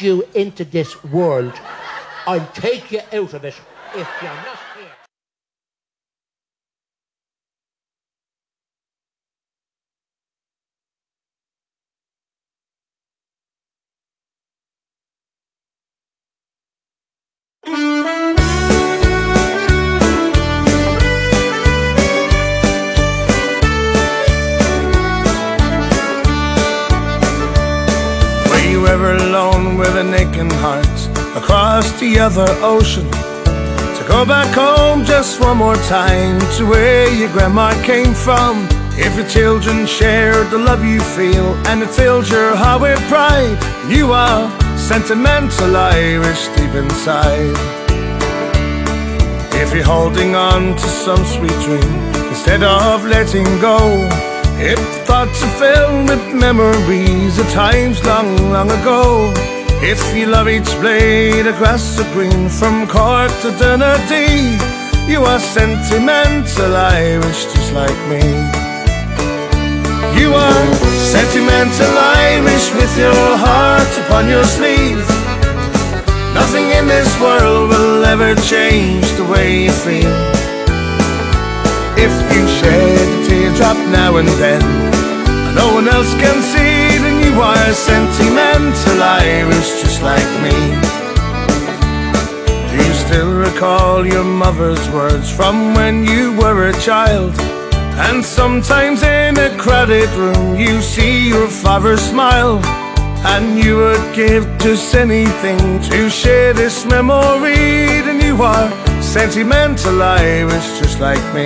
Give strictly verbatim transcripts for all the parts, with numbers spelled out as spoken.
you into this world, I'll take you out of it if you're not here. Were you ever alone with an aching heart across the other ocean, to go back home just one more time to where your grandma came from? If your children shared the love you feel and it fills your heart with pride, you are sentimental Irish deep inside. If you're holding on to some sweet dream instead of letting go, if thoughts are filled with memories of times long, long ago, if you love each blade of grass of green from Cork to Donaghadee, you are sentimental Irish just like me. You are sentimental Irish with your heart upon your sleeve. Nothing in this world will ever change the way you feel. If you shed a teardrop now and then and no one else can see, then you are sentimental Irish just like me. Do you still recall your mother's words from when you were a child? And sometimes in a crowded room you see your father smile, and you would give just anything to share this memory. Then you are sentimental Irish just like me.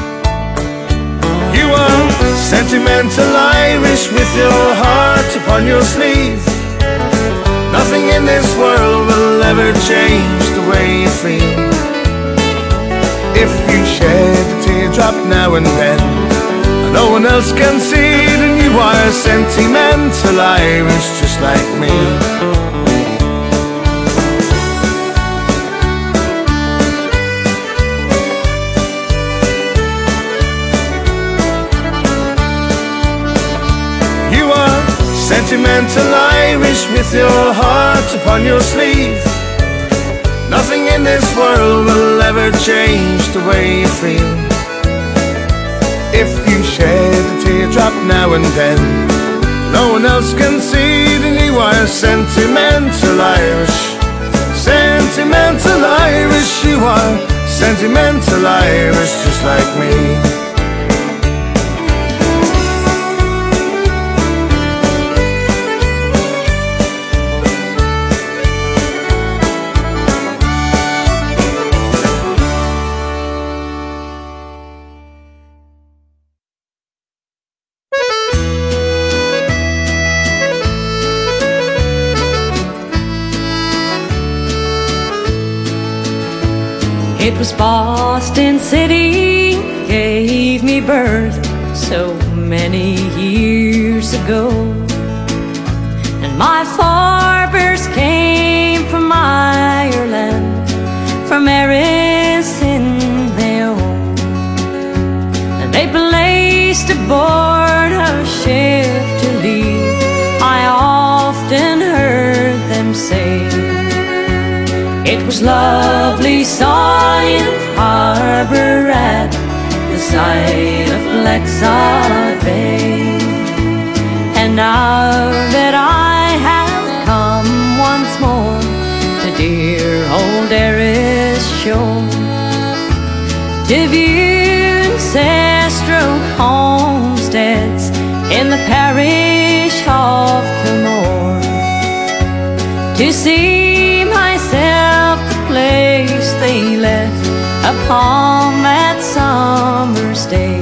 You are sentimental Irish with your heart upon your sleeve. Nothing in this world will ever change the way you feel. If you shed a teardrop now and then and no one else can see, then you are sentimental Irish just like me. Sentimental Irish with your heart upon your sleeve. Nothing in this world will ever change the way you feel. If you shed a teardrop now and then no one else can see, then you are sentimental Irish. Sentimental Irish, you are sentimental Irish just like me. It was Boston City gave me birth so many years ago, and my forebears came from Ireland, from Erris in Mayo, and they placed aboard a ship to leave. I often heard them say it was lovely Solent Harbour at the side of Blacksod Bay. And now that I have come once more to dear old Erris shore, to view ancestral homesteads in the parish of Kilmore, to see myself the place they left upon that summer's day,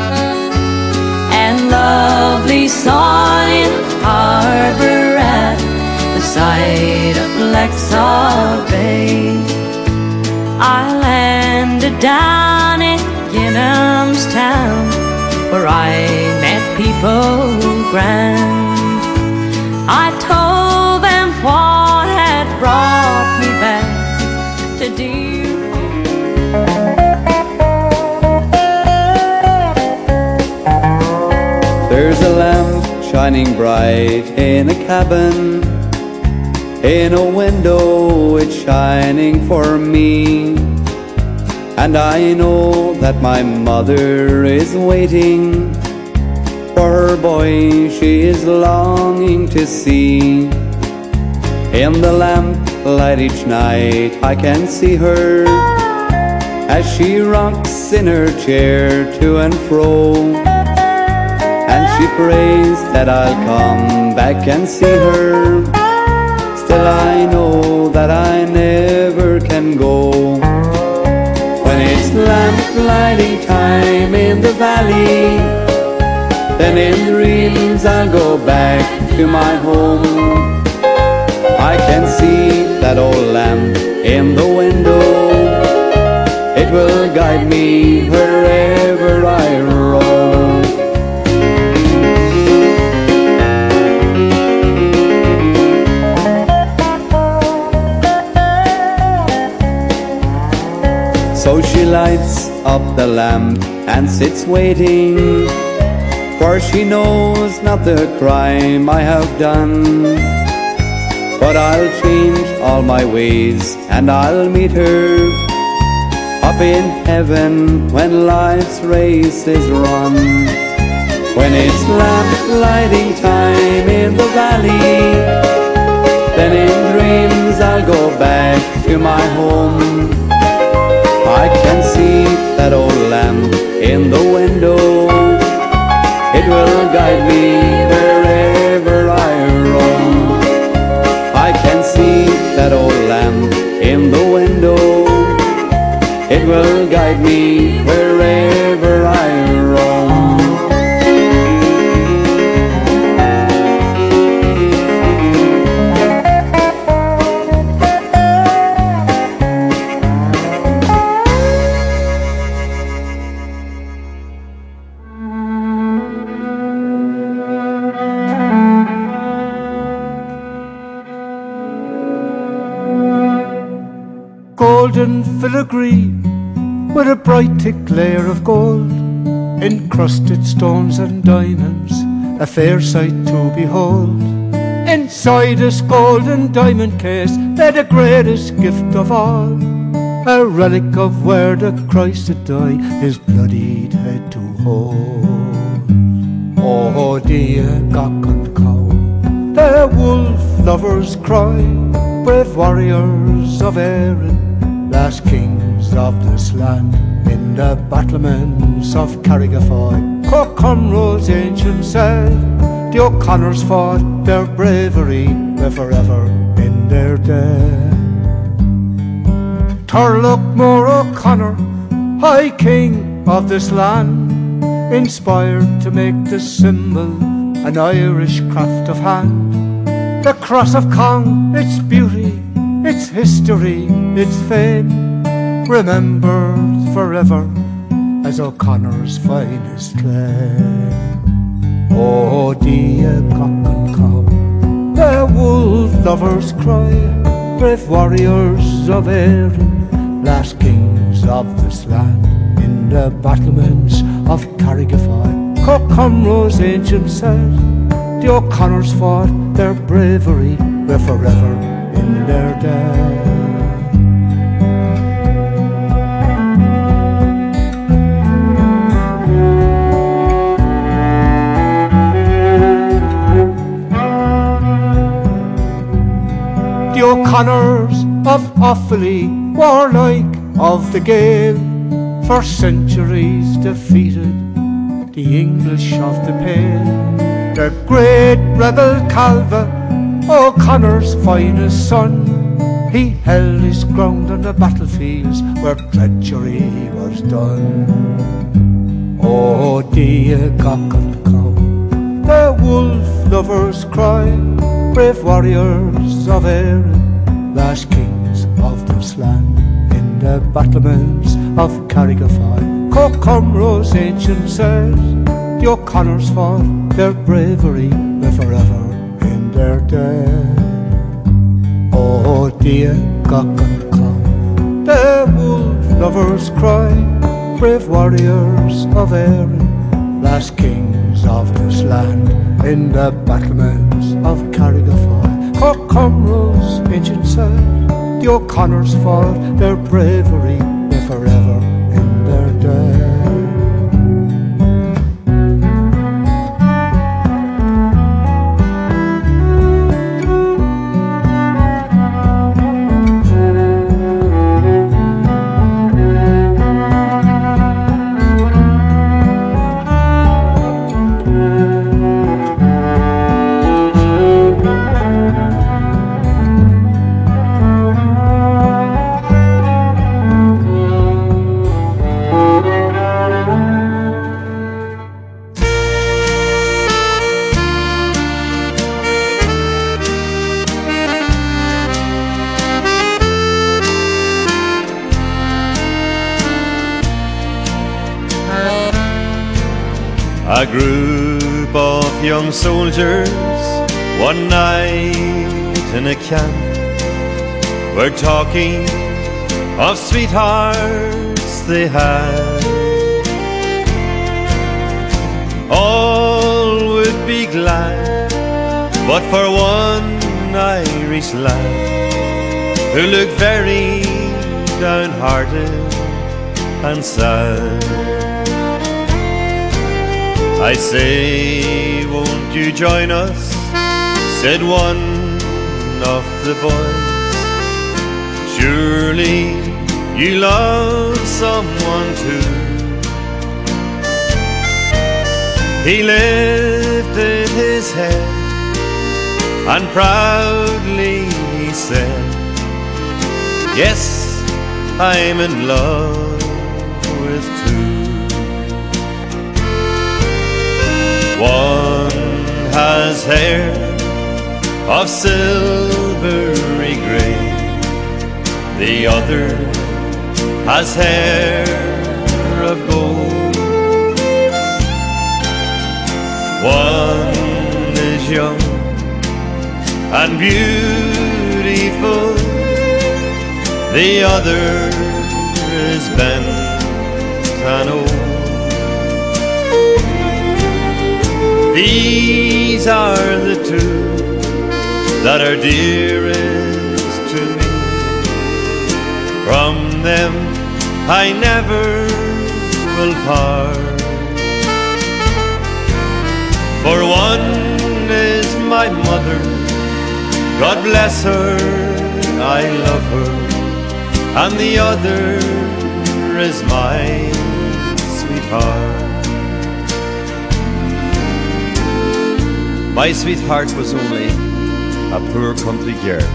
and lovely Solent Harbour at the side of Blacksod Bay. I landed down in Ginhamstown, where I met people grand. I told them what had brought me back to dear There's a lamp shining bright in a cabin In a window it's shining for me, and I know that my mother is waiting for her boy she is longing to see. In the lamplight each night I can see her as she rocks in her chair to and fro, and she prays that I'll come back and see her. Still I know that I never can go. When it's lamp lighting time in the valley, then in dreams I'll go back to my home. I can see that old lamp in the window, it will guide me wherever I roam. So she lights up the lamp and sits waiting, for she knows not the crime I have done. But I'll change all my ways and I'll meet her up in heaven when life's race is run. When it's lamp lighting time in the valley, then in dreams I'll go back to my home. I can see that old lamp in the window, it will guide me wherever I roam. I can see that old lamp in the window, it will guide me wherever I roam. Golden filigree with a bright thick layer of gold, encrusted stones and diamonds, a fair sight to behold. Inside this golden diamond case lay the greatest gift of all, a relic of where the Christ had died, his bloodied head to hold. Oh, dear Gok and Cow, the wolf lovers cry, brave warriors of Erin, last kings of this land, in the battlements of Carrigafoy. Cockrumro's ancient said, the O'Connors fought their bravery, were forever in their dead. Turlough More O'Connor, High King of this land, inspired to make the symbol an Irish craft of hand. The cross of Cong, its beauty, its history, its fame, remembered forever as O'Connor's finest claim. Oh, dear Cock and Cow, the wolf lovers cry, brave warriors of Erin, last kings of this land, in the battlements of Carrigafoy. Cockrumro's ancient said, the O'Connors fought their bravery, were forever in their dead. The O'Connors of Offaly, warlike of the Gael, for centuries defeated the English of the Pale. The great rebel Calva, O'Connor's finest son, he held his ground on the battlefields where treachery was done. Oh, dear Cock and Cow, the wolf lovers cry, brave warriors of Erin, last kings of this land, in the battlements of Carrigafoy. Cockrumro's ancient says, the O'Connors fought their bravery, were forever in their dead. Oh, dear Cock and Cow, the wolf lovers cry, brave warriors of Erin, last kings of this land, in the battlements of Carrigafoy. Cork Cumrose, Pigeon said, the O'Connors fought, their bravery were forever in their day. A group of young soldiers one night in a camp were talking of sweethearts they had. All would be glad but for one Irish lad who looked very downhearted and sad. I say, won't you join us? Said one of the boys. Surely you love someone too. He lifted his head and proudly he said, yes, I'm in love with two. One has hair of silvery grey, the other has hair of gold. One is young and beautiful, the other is bent and old. These are the two that are dearest to me. From them I never will part. For one is my mother, God bless her, I love her. And the other is my sweetheart. My sweetheart was only a poor country girl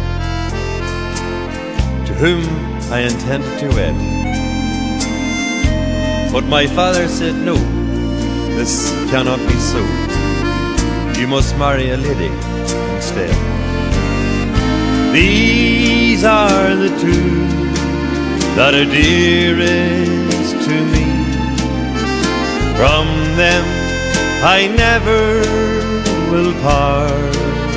to whom I intended to wed. But my father said, no, this cannot be so. You must marry a lady instead. These are the two that are dearest to me. From them I never will part.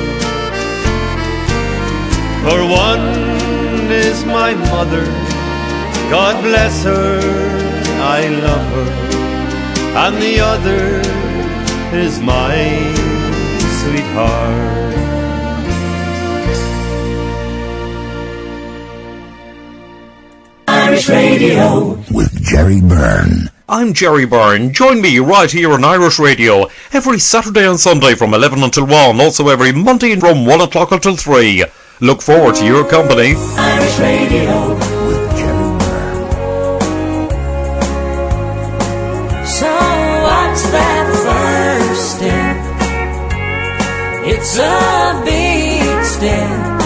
For one is my mother, God bless her, I love her. And the other is my sweetheart. Irish Radio with Jerry Byrne. I'm Jerry Byrne. Join me right here on Irish Radio every Saturday and Sunday from eleven until one, also every Monday from one o'clock until three. Look forward to your company. Irish Radio with Jerry Byrne. So what's that first step? It's a big step.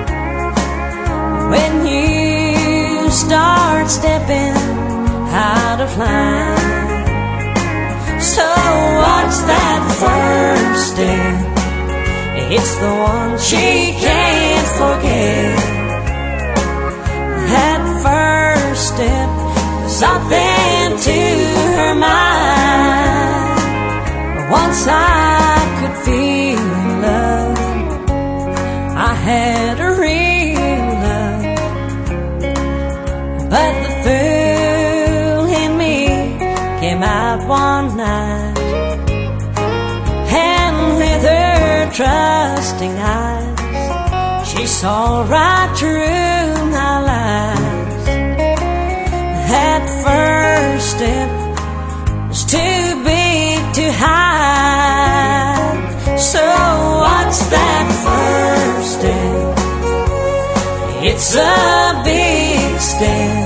When you start stepping out of line. So what's that first step? It's the one she can't forget. That first step, something to her mind. Once I could feel love, I had a real love. But the fool in me came out one night, and with her trusting eyes, saw right through my lies. That first step was too big to hide. So what's that first step? It's a big step.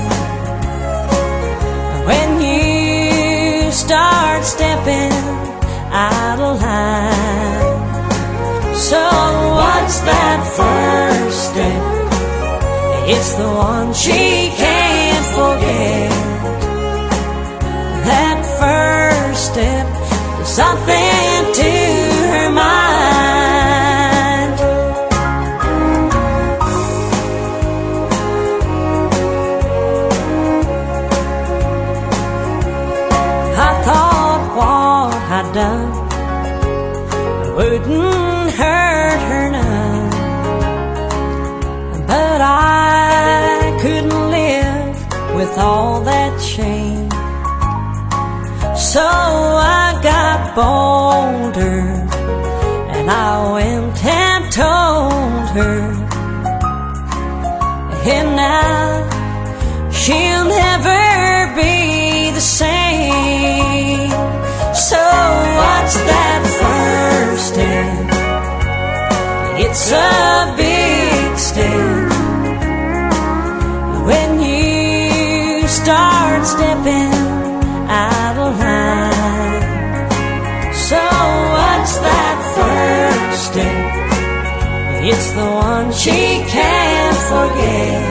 When you start stepping out of line. So what's that first step? It's the one she can't forget. That first step is something to her mind. I thought what I'd done wouldn't hurt her none, but I couldn't live with all that shame. So I got bolder and I went and told her, and now she'll never be the same. So what's that first step? It's a big step. When you start stepping out of line. So what's that first step? It's the one she can't forget.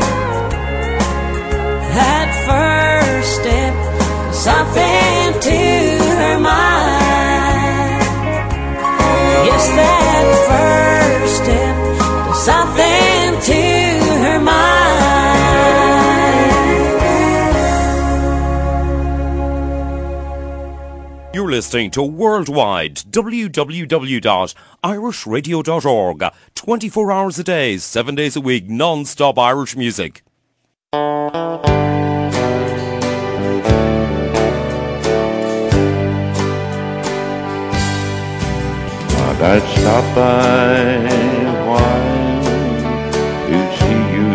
That first step is something to her mind. Yes, that first step is something to her mind. You're listening to Worldwide, w w w dot irish radio dot org. twenty-four hours a day, seven days a week, non-stop Irish music. Thought I'd stop by a while to see you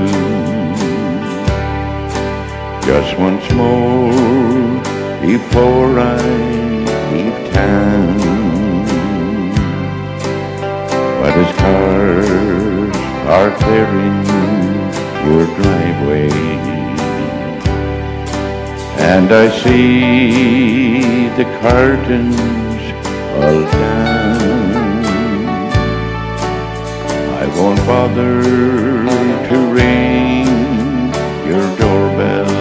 just once more before I leave town. But as cars are clearing your driveway and I see the curtains all down, I won't bother to ring your doorbell.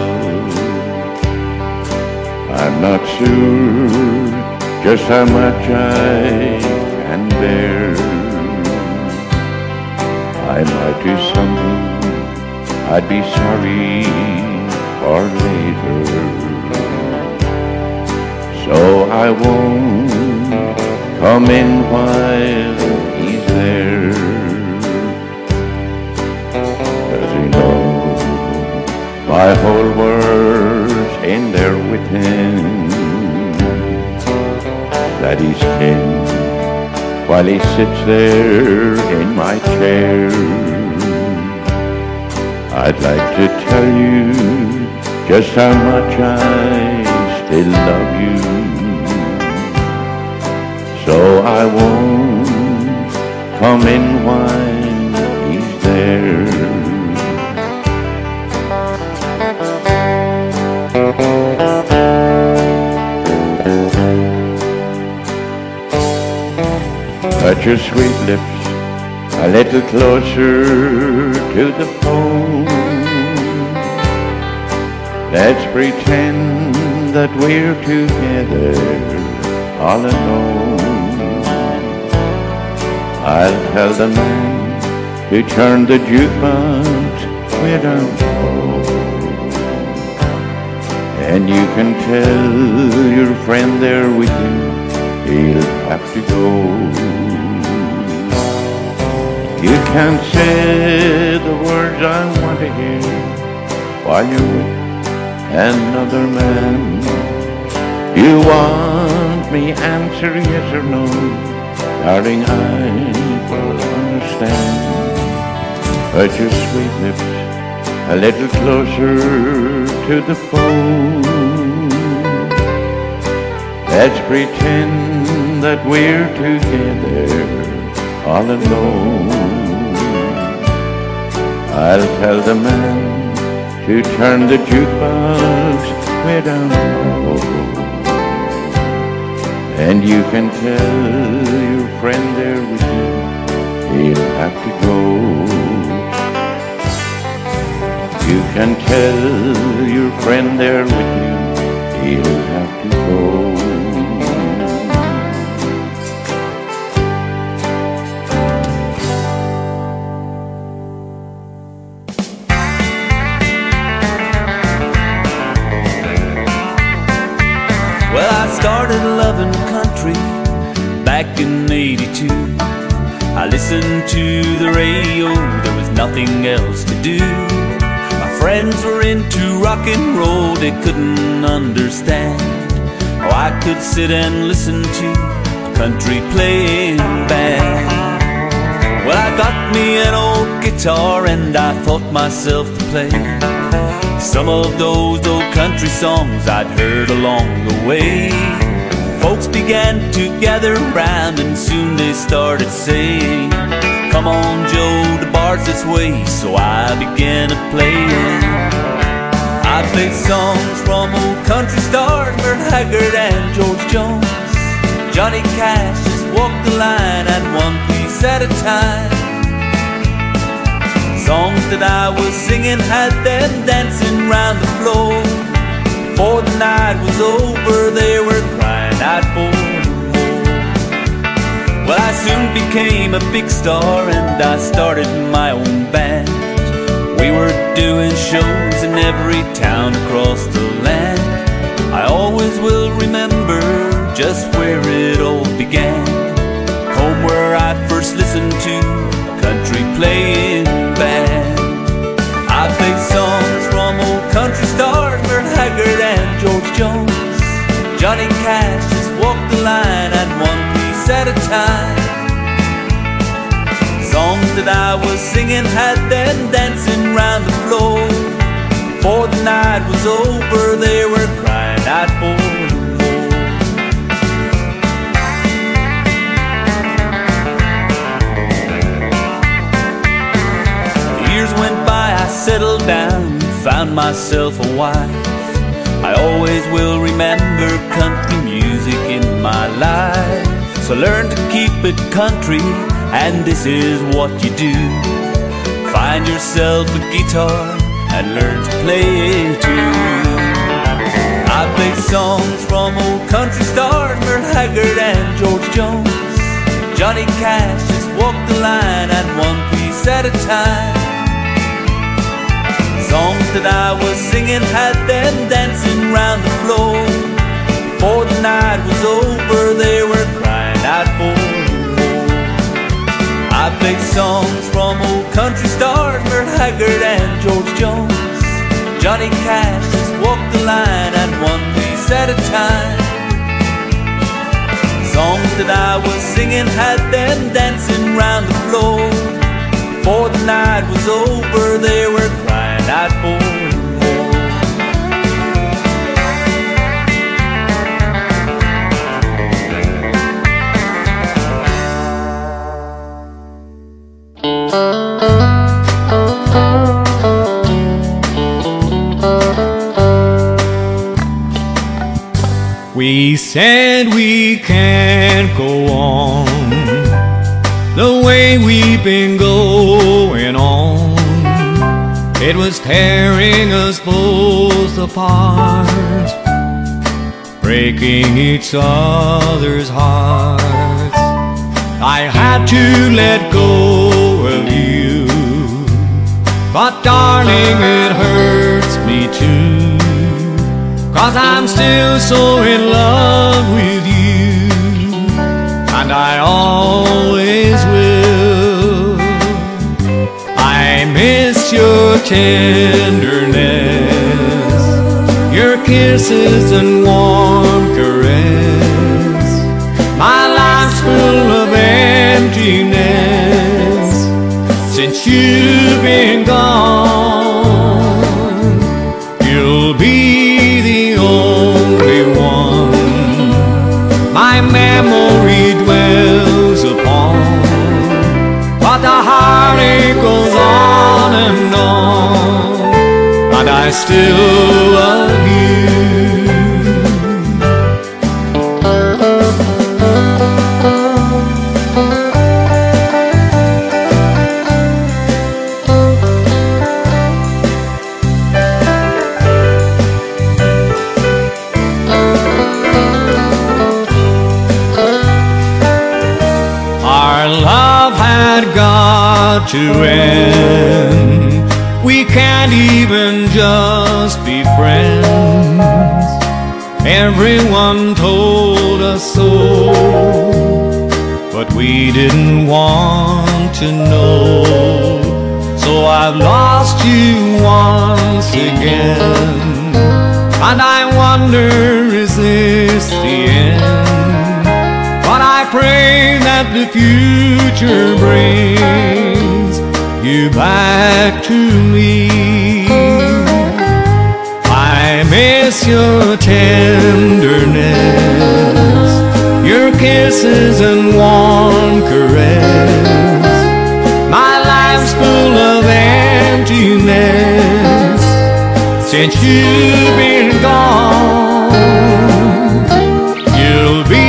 I'm not sure just how much I can bear. I might do something I'd be sorry for later, so I won't come in while he's there. Does he know my whole world's in there with him? That he's king while he sits there in my chair. I'd like to tell you just how much I still love you, so I won't come in while he's there. Put your sweet lips a little closer to the phone. Let's pretend that we're together all alone. I'll tell the man to turn the jukebox way down low, and you can tell your friend there with you he'll have to go. You can't say the words I want to hear while you're with another man. You want me answer yes or no, darling, I will understand. Put your sweet lips a little closer to the phone. Let's pretend that we're together all alone. I'll tell the man to turn the jukebox way down low, and you can tell your friend there with you he'll have to go. You can tell your friend there with you he'll have to go. Well, I started loving country back in eighty-two. I listened to the radio, there was nothing else to do. My friends were into rock and roll, they couldn't understand how I could sit and listen to a country playing band. Well, I got me an old guitar and I taught myself to play some of those old country songs I'd heard along the way. Folks began to gather round and soon they started saying, "Come on, Joe, the bar's this way." So I began to play. I played songs from old country stars, Merle Haggard and George Jones. Johnny Cash just walked the line at one piece at a time. Songs that I was singing had them dancing round the floor. Before the night was over, they were crying out for more. Well, I soon became a big star and I started my own band. We were doing shows in every town across the land. I always will remember just where it all began. Home where I first listened to a country playing band. I played songs from old country stars, Merle Haggard and George Jones. Johnny Cash just walked the line at one piece at a time. Songs that I was singing had them dancing round the floor. Before the night was over, they were crying out for more. The years went by, I settled down, found myself a wife. I always will remember country music in my life. So learn to keep it country, and this is what you do. Find yourself a guitar and learn to play it too. I played songs from old country stars, Merle Haggard and George Jones. Johnny Cash just walked the line at one piece at a time. Songs that I was singing had them dancing round the floor. Before the night was over, they were crying out for more. I played songs from old country stars, Merle Haggard and George Jones. Johnny Cash just walked the line at one piece at a time. Songs that I was singing had them dancing round the floor. Before the night was over, they were crying out for more. We said we can't go on the way we've been going on. It was tearing us both apart, breaking each other's hearts. I had to let go of you, but darling, it hurts me too, 'cause I'm still so in love with you, and I always will. I miss your tenderness, your kisses and warm caress. My life's full of emptiness since you've been gone, you'll be the only one my memory dwells upon. But the heartache goes on and on, and I still love you. Got to end. We can't even just be friends. Everyone told us so, but we didn't want to know. So I've lost you once again, and I wonder, is this the end? But I pray that the future brings you back to me. I miss your tenderness, your kisses and warm caress. My life's full of emptiness since you've been gone. You'll be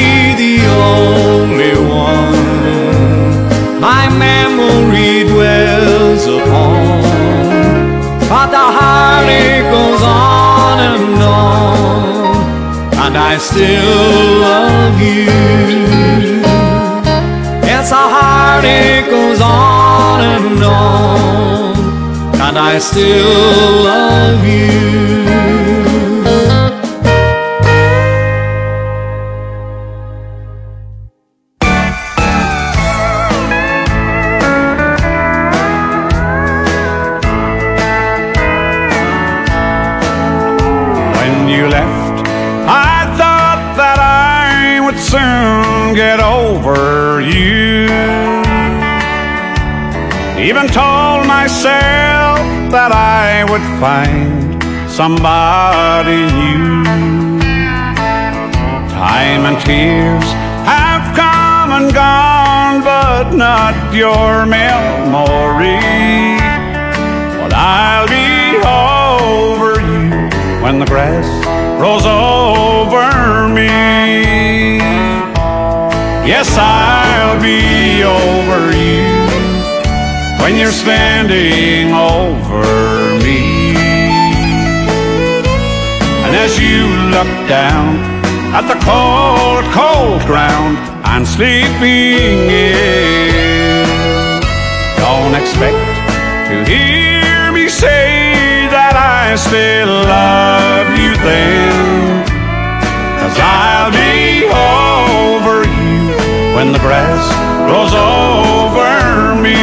only one my memory dwells upon, but the heartache goes on and on, and I still love you. Yes, the heartache goes on and on, and I still love you. Get over you. Even told myself that I would find somebody new. Time and tears have come and gone, but not your memory. But I'll be over you when the grass grows over me. Yes, I'll be over you when you're standing over me. And as you look down at the cold, cold ground I'm sleeping in, don't expect to hear me say that I still love you then, 'cause I'll be over you when the grass grows over me.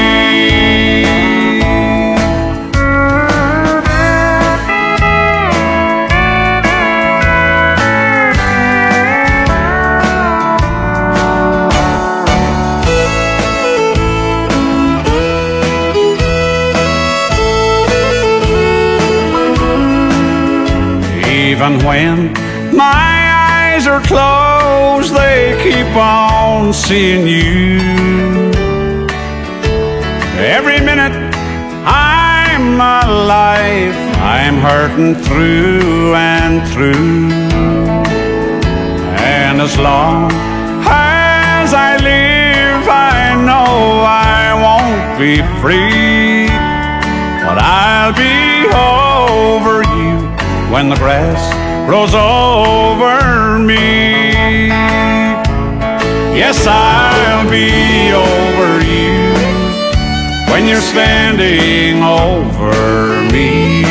Even when my eyes are closed, they keep on seeing you. Every minute I'm alive, I'm hurting through and through. And as long as I live, I know I won't be free. But I'll be over you when the grass grows over me. Yes, I'll be over you when you're standing over me.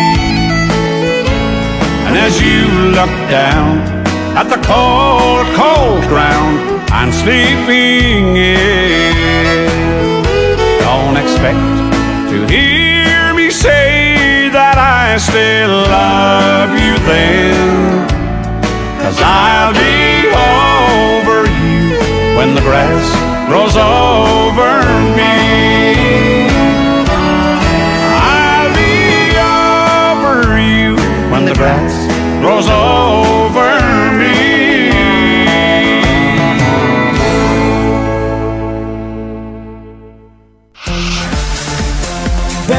And as you look down at the cold, cold ground I'm sleeping in, don't expect to hear me say that I still love you then, 'cause I'll be over you when the grass grows over me.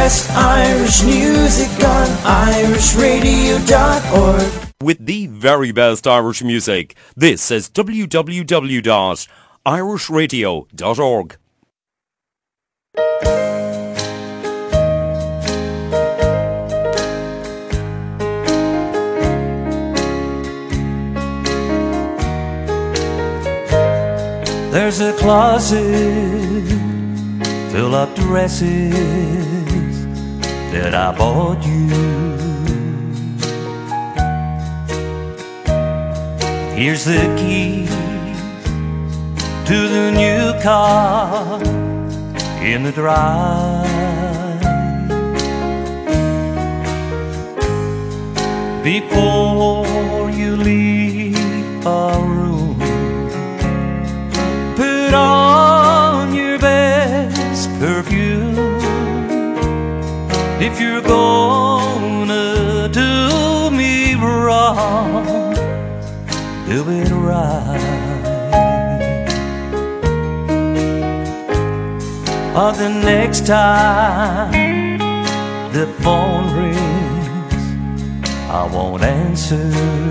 best Irish music on irish radio dot org. With the very best Irish music, this is w w w dot irish radio dot org. There's a closet full of dresses that I bought you. Here's the key to the new car in the drive. Before you leave our room, put on your best perfume. If you're gonna do me wrong, do it right. Or the next time the phone rings, I won't answer.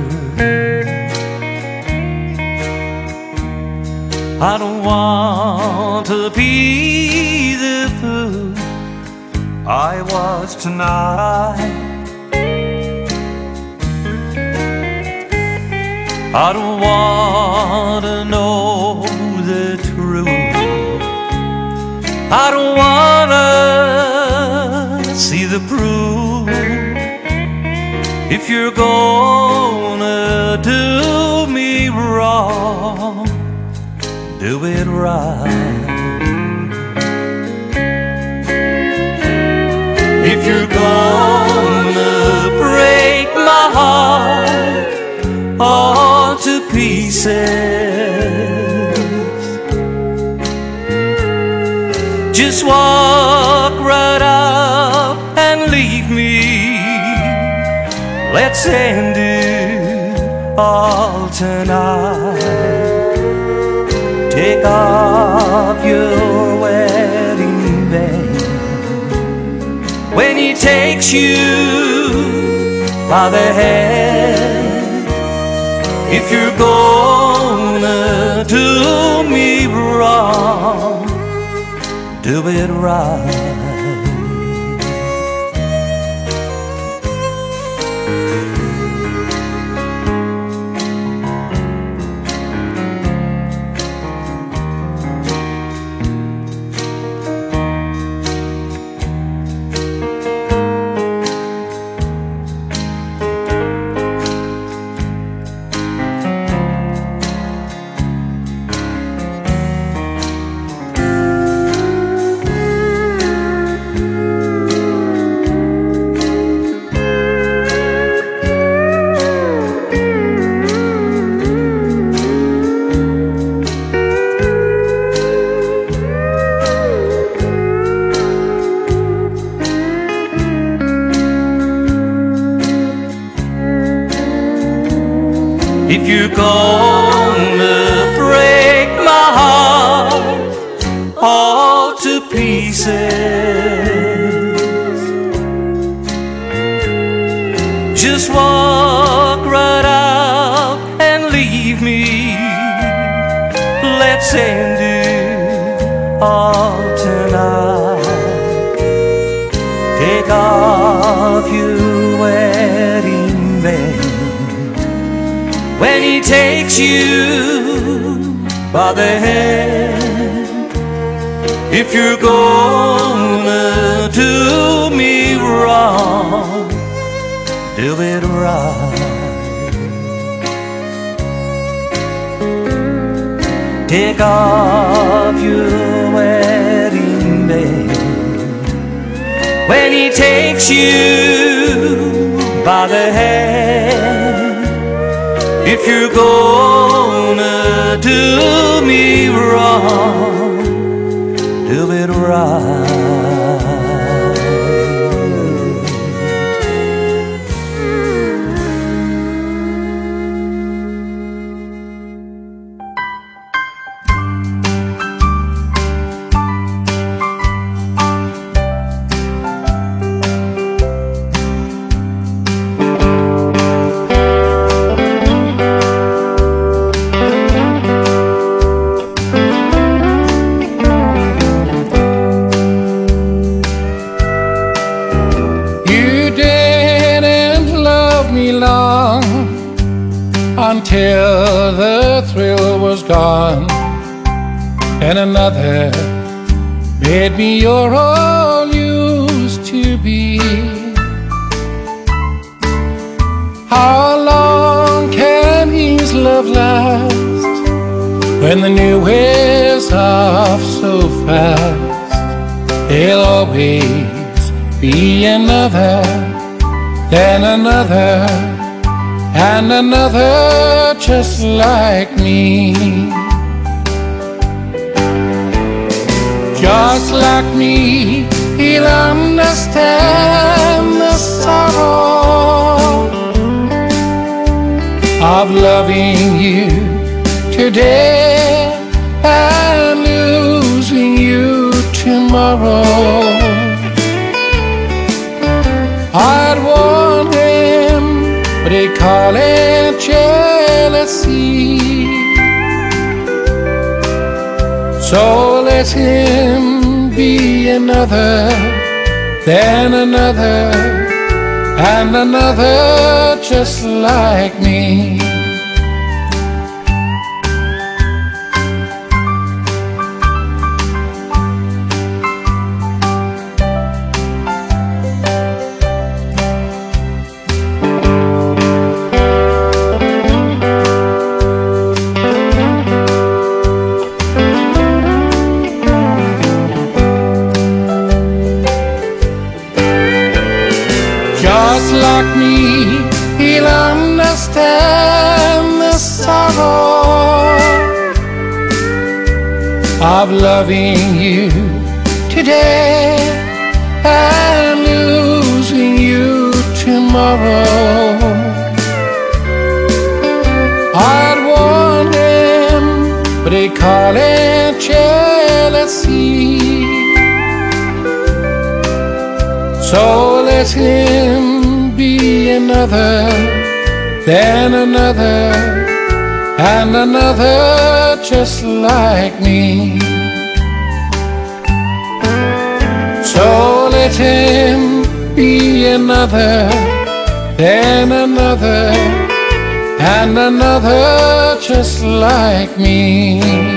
I don't want to be the fool I was tonight. I don't want to know the truth. I don't want to see the proof. If you're gonna do me wrong, do it right. If you're gonna break my heart all to pieces, just walk right up and leave me. Let's end it all tonight. Take off your wedding band when he takes you by the hand. If you're gonna do me wrong, do it right. If you're gonna break my heart all to pieces, just walk right out and leave me. Let's end it all tonight. Take off your wedding band when he takes you by the hand. If you're gonna do me wrong, do it right. Take off your wedding band when he takes you by the hand. If you're gonna do me wrong, do it right. until the thrill was gone, and another made me your all used to be. How long can his love last when the new wears off so fast? There'll always be another, then another, and another just like me. Just like me, he'll understand the sorrow of loving you today and losing you tomorrow. I'd warn him, but they call it jealousy. So let him be another, then another, and another just like me. Like me, he'll understand the sorrow of loving you today and losing you tomorrow. I'd warn him, but they call it jealousy. So let him be another, then another, and another just like me. So let him be another, then another, and another just like me.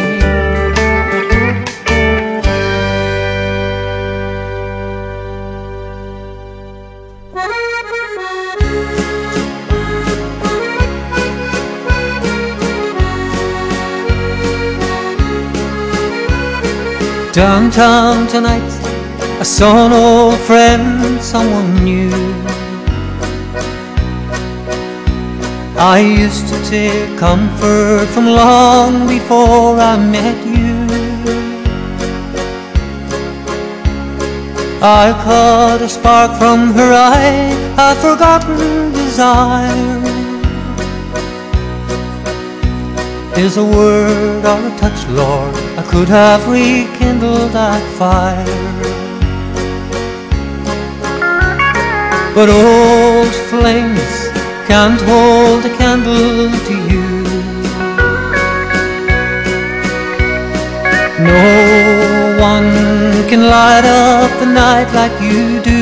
Downtown tonight, I saw an old friend, someone new. I used to take comfort from long before I met you. I caught a spark from her eye, a forgotten desire. Is a word or a touch, Lord, I could have rekindled that fire. But old flames can't hold a candle to you. No one can light up the night like you do.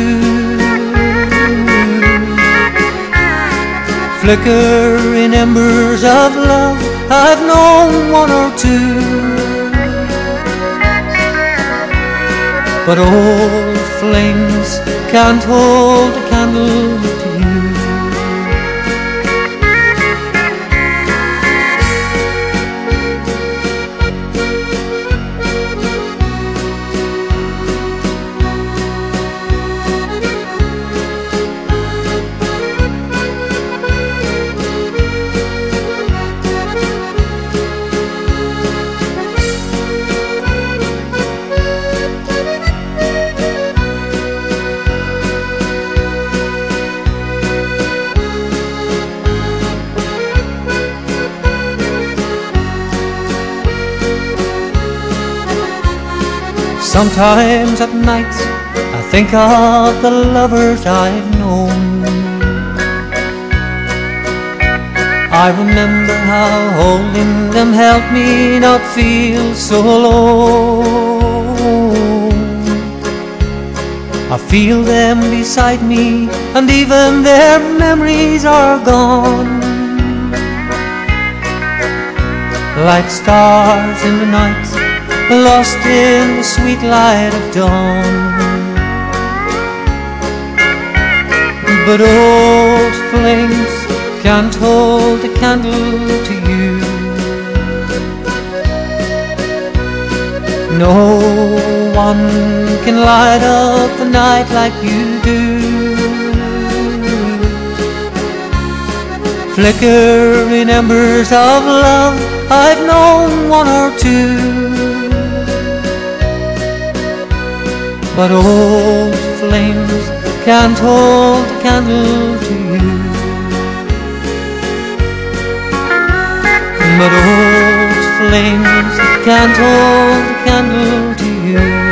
Flickering embers of love, I've known one or two, but old flames can't hold a candle to you. Sometimes at night I think of the lovers I've known. I remember how holding them helped me not feel so alone. I feel them beside me and even their memories are gone. like stars in the night, lost in the sweet light of dawn. But old flames can't hold a candle to you. No one can light up the night like you do. Flickering embers of love, I've known one or two, but old flames can't hold a candle to you. But old flames can't hold a candle to you.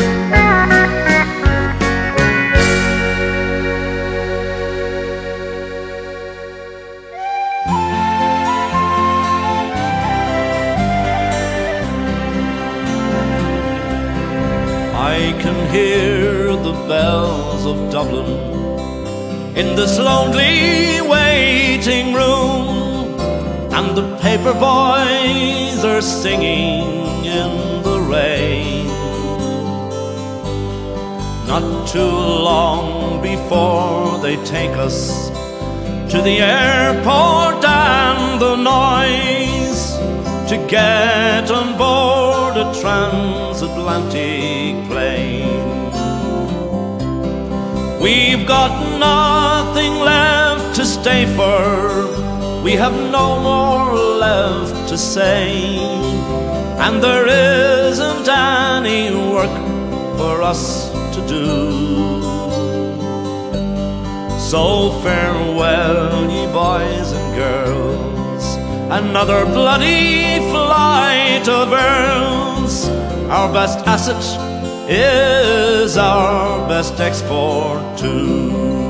I can hear the bells of Dublin in this lonely waiting room, and the paper boys are singing in the rain. Not too long before they take us to the airport and the noise to get on board a transatlantic plane. We've got nothing left to stay for, we have no more left to say, and there isn't any work for us to do. So farewell, ye boys and girls, another bloody flight of earls. Our best asset is our best export too.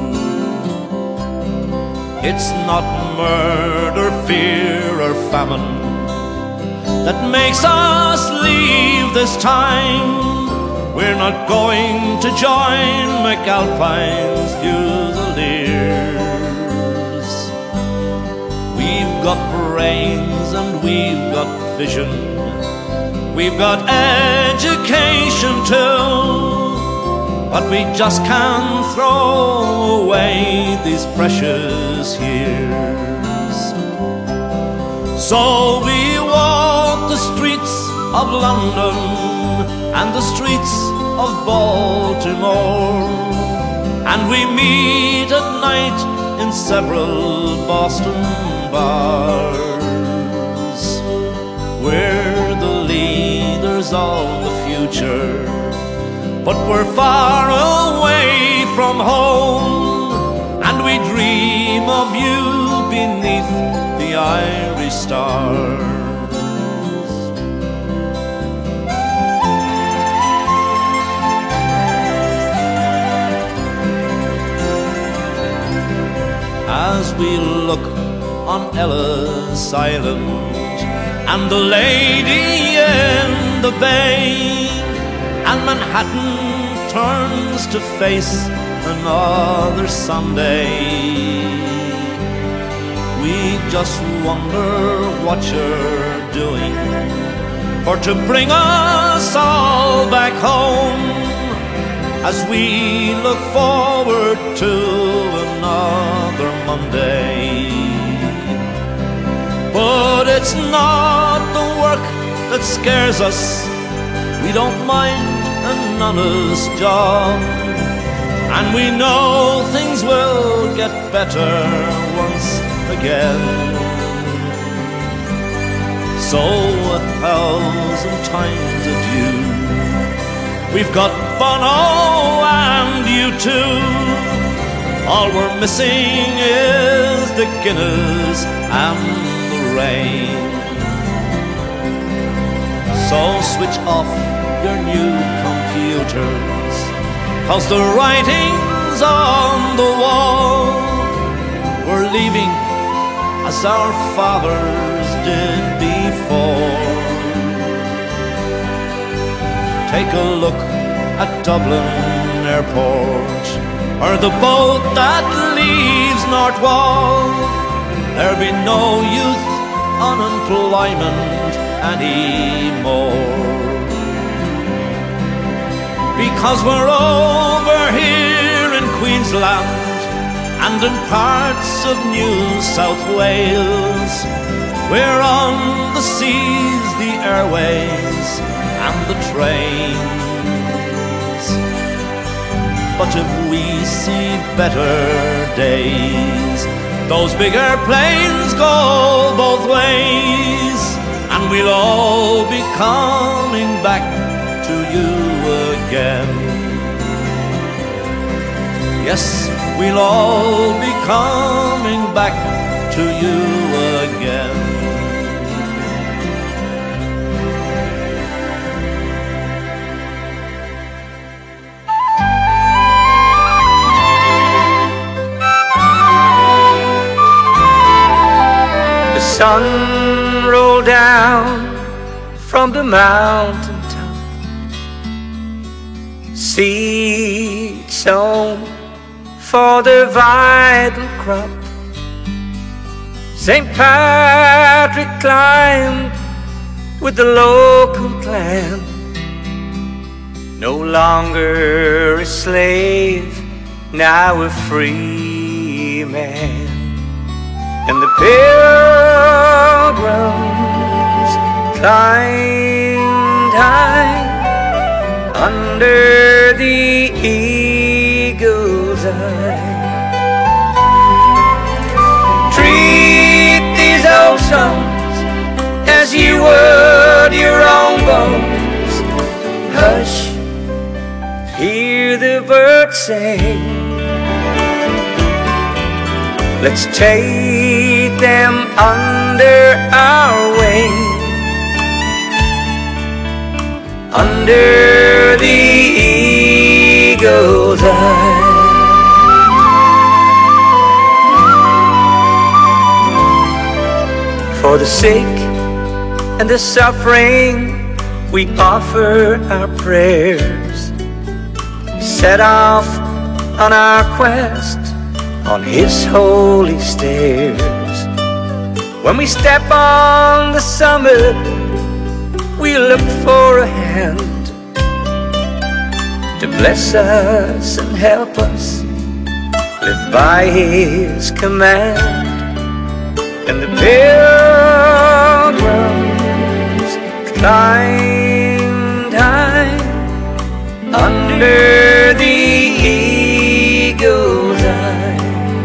It's not murder, fear or famine that makes us leave this time. We're not going to join McAlpine's Fusiliers. We've got brains and we've got vision, we've got education too, but we just can't throw away these precious years. So we walk the streets of London and the streets of Baltimore, and we meet at night in several Boston bars. We're the leaders of the future, but we're far away from home, and we dream of you beneath the Irish stars. As we look on Ellis Island and the lady in the bay, and Manhattan turns to face another Sunday, we just wonder what you're doing for to bring us all back home, as we look forward to another Monday. But it's not the work that scares us, we don't mind an honest job, and we know things will get better once again. So a thousand times adieu, we've got Bono and you too. All we're missing is the Guinness and the rain. So switch off your new computers, 'cause the writing's on the wall. We're leaving as our fathers did before. Take a look at Dublin Airport, or the boat that leaves North Wall. There'll be no youth unemployment anymore. Because we're over here in Queensland and in parts of New South Wales. We're on the seas, the airways and the trains. But if we see better days, those bigger planes go both ways, and we'll all be coming back to you again. Yes, we'll all be coming back to you again. The sun rolled down from the mountain top, seeds sown for the vital crop. Saint Patrick climbed with the local clan, no longer a slave, now a free man. And the pilgrims climbed high under the eagle's eye. Treat these old songs as you would your own bones. Hush, hear the birds sing. Let's take them under our wing, under the eagle's eye. For the sick and the suffering, we offer our prayers. Set off on our quest on His holy stairs. When we step on the summit, we look for a hand to bless us and help us live by His command. And the pilgrims climbed high under the eagle's eye.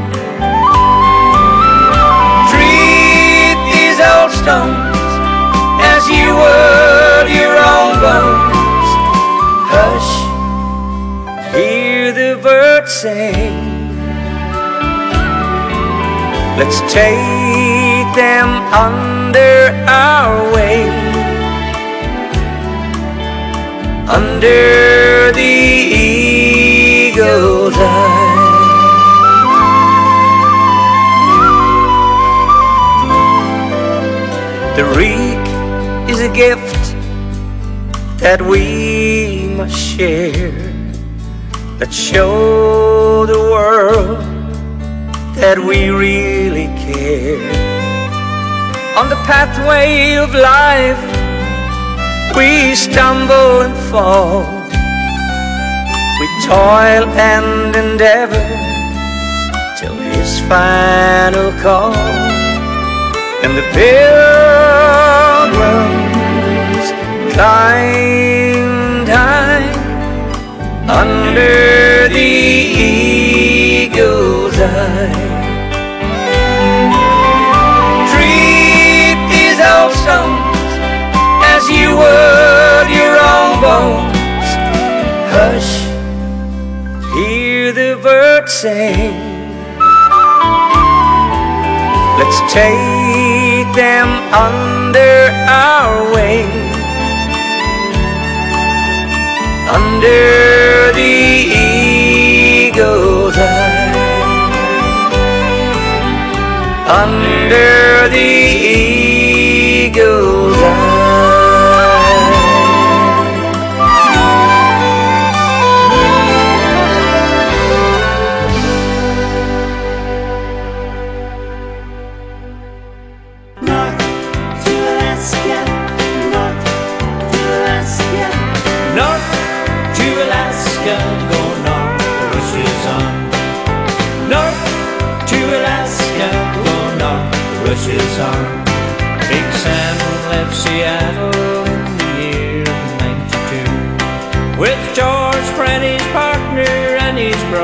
Treat these old stones as you would your own bones. Hush, hear the birds sing. Let's take them under our wing, under the eagle's eye. The reek is a gift that we must share, let's show the world that we really care. On the pathway of life, we stumble and fall, we toil and endeavor till His final call. And the pilgrims climbed high under the eagle's eye. Treat these old stones as you would your own bones. Hush, hear the birds sing. Let's take them under our wing, under the eagle's eye, under the eagle's eye.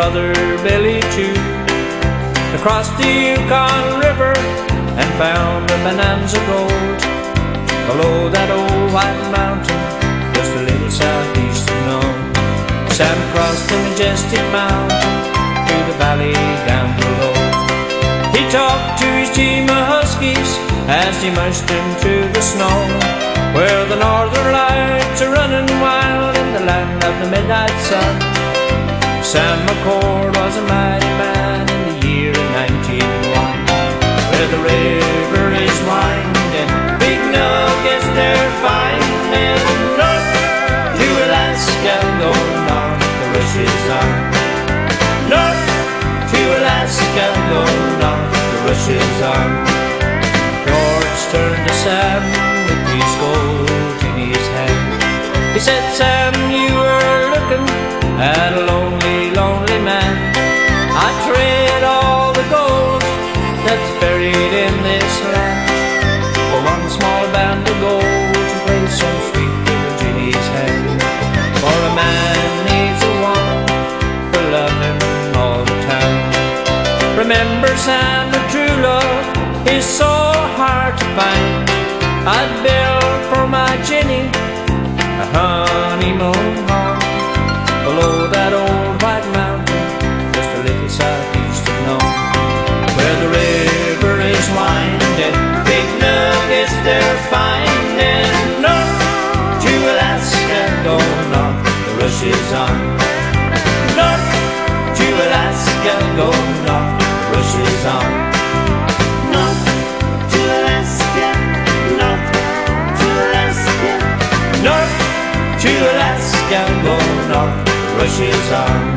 brother Billy too. They crossed the Yukon River and found a bonanza gold below that old white mountain, just a little southeast of Nome. Sam crossed the majestic mountain to the valley down below. He talked to his team of huskies as he mushed into the snow, where the northern lights are running wild in the land of the midnight sun. Sam McCord was a mighty man in the year of nineteen oh one, where the river is winding, big nuggets they're finding. North to Alaska, going north, the rush is on. North to Alaska, going north, the rush is on. George turned to Sam with his gold in his hand. He said, Sam, you were looking at a lonely, lonely man. I trade all the gold that's buried in this land for one small band of gold to play some sweet dirge in his hand. For a man needs a woman for loving all the time. Remember, Sam, the true love is so hard to find. I'd build for my Jenny a honeymoon home below that old white mountain, just a little southeast of Nome, where the river is winding, big nuggets they're finding. North to Alaska, go north, the rush is on. North to Alaska, go north, the rush is on. North to Alaska, north to Alaska, north to Alaska, go north, the rush is on.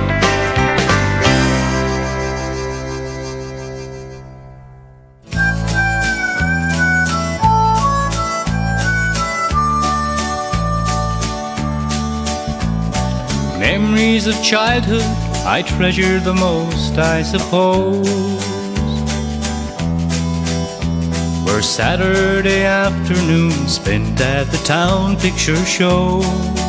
Memories of childhood I treasure the most, I suppose, were Saturday afternoons spent at the town picture show.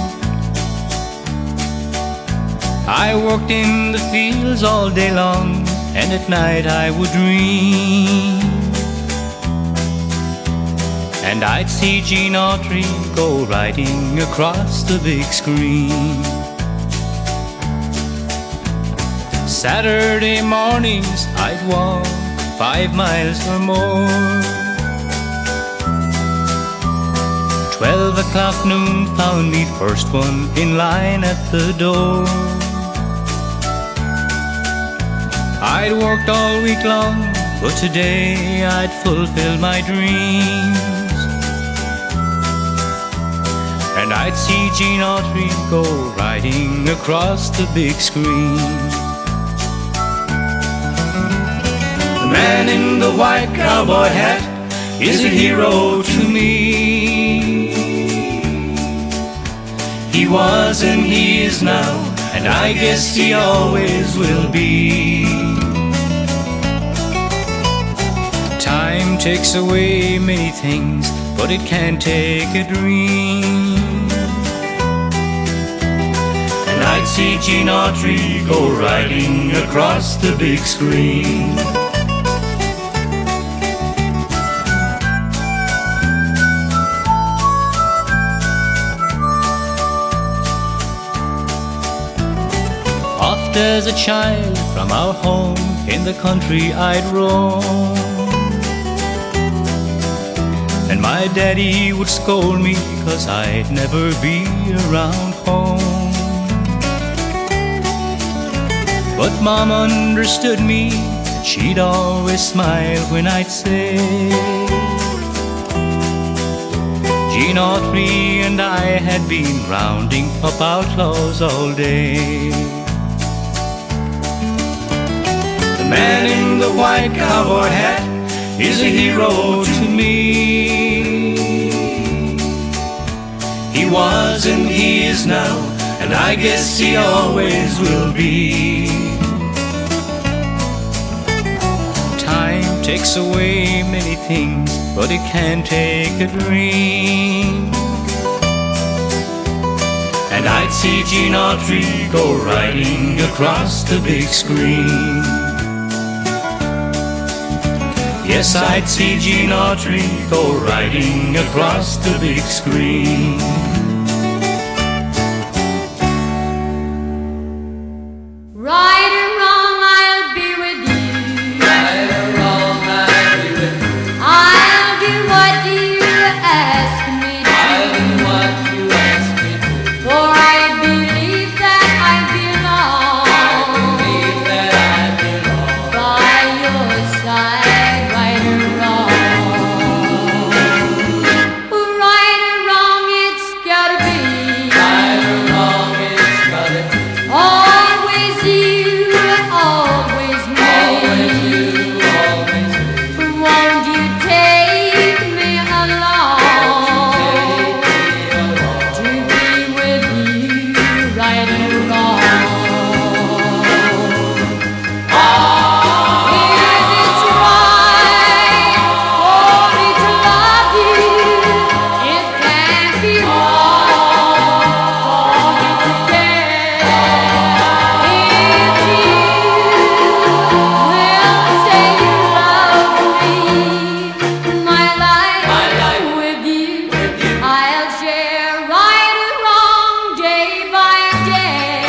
I worked in the fields all day long, and at night I would dream, and I'd see Gene Autry go riding across the big screen. Saturday mornings I'd walk five miles or more. Twelve o'clock noon found me first one in line at the door. I'd worked all week long, but today I'd fulfilled my dreams, and I'd see Gene Autry go riding across the big screen. The man in the white cowboy hat is a hero to me. He was and he is now, and I guess he always will be. Time takes away many things, but it can't take a dream. And I'd see Gene Autry go riding across the big screen. Oft as a child from our home in the country I'd roam, and my daddy would scold me 'cause I'd never be around home. But Mom understood me, she'd always smile when I'd say, Gene Autry and I had been rounding up outlaws all day. The man in the white cowboy hat is a hero to me. He was and he is now, and I guess he always will be. Time takes away many things, but it can't take a dream. And And I'd see Gene Autry go riding across the big screen. Yes, I'd see Gene Autry go riding across the big screen. Right or wrong, I'll be with you. Right or wrong, I'll be with you. I'll do what you ask me to. I'll do what you ask me to. For I believe that I belong. I believe that I belong by your side, right or wrong. Right or wrong, it's gotta be. Right or wrong, it's gotta be. Always you, always me. Always you, always me. Won't you take me along to be with you, right or wrong? If it's right for me to love you, it can't be wrong for me to care. If you will say you love me, my life, with you, I'll share right or wrong, day by day.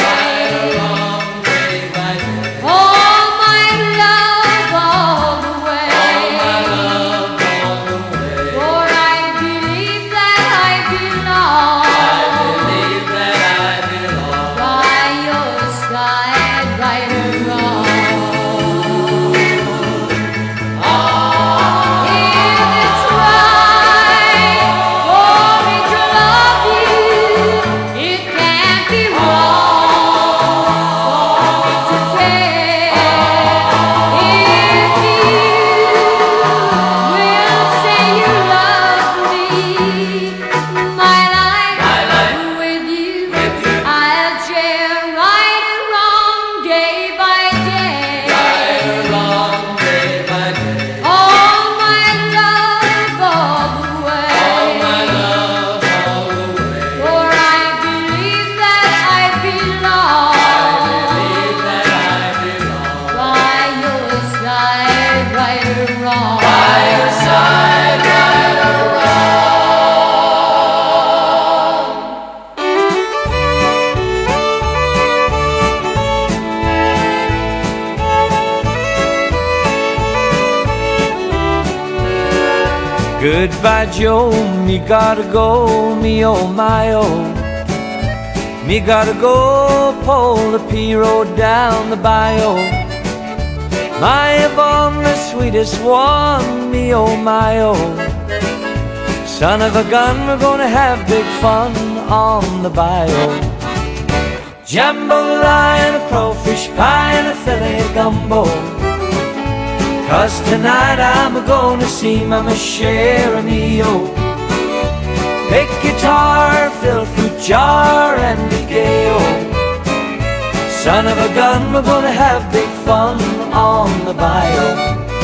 All my love all the way. For I believe that I belong by your side, right or wrong. If it's right for me to love you, it can't be wrong for me to care. If you will say you love me, my life, with you, I'll share right or wrong, day by day. All my love all the way. For I believe that I belong by your side, right or wrong. By your side, right or Goodbye, Joe, me gotta go, me oh my oh. Me gotta go pull the P road down the bayou. My Yvonne, the sweetest one, me oh my oh. Son of a gun, we're gonna have big fun on the bayou. Jambalaya and a crawfish pie and a fillet gumbo. Cause tonight I'm gonna see Mama share a meal. Big guitar, fill fruit jar and be gay, oh. Son of a gun, we're gonna have big fun on the bayou.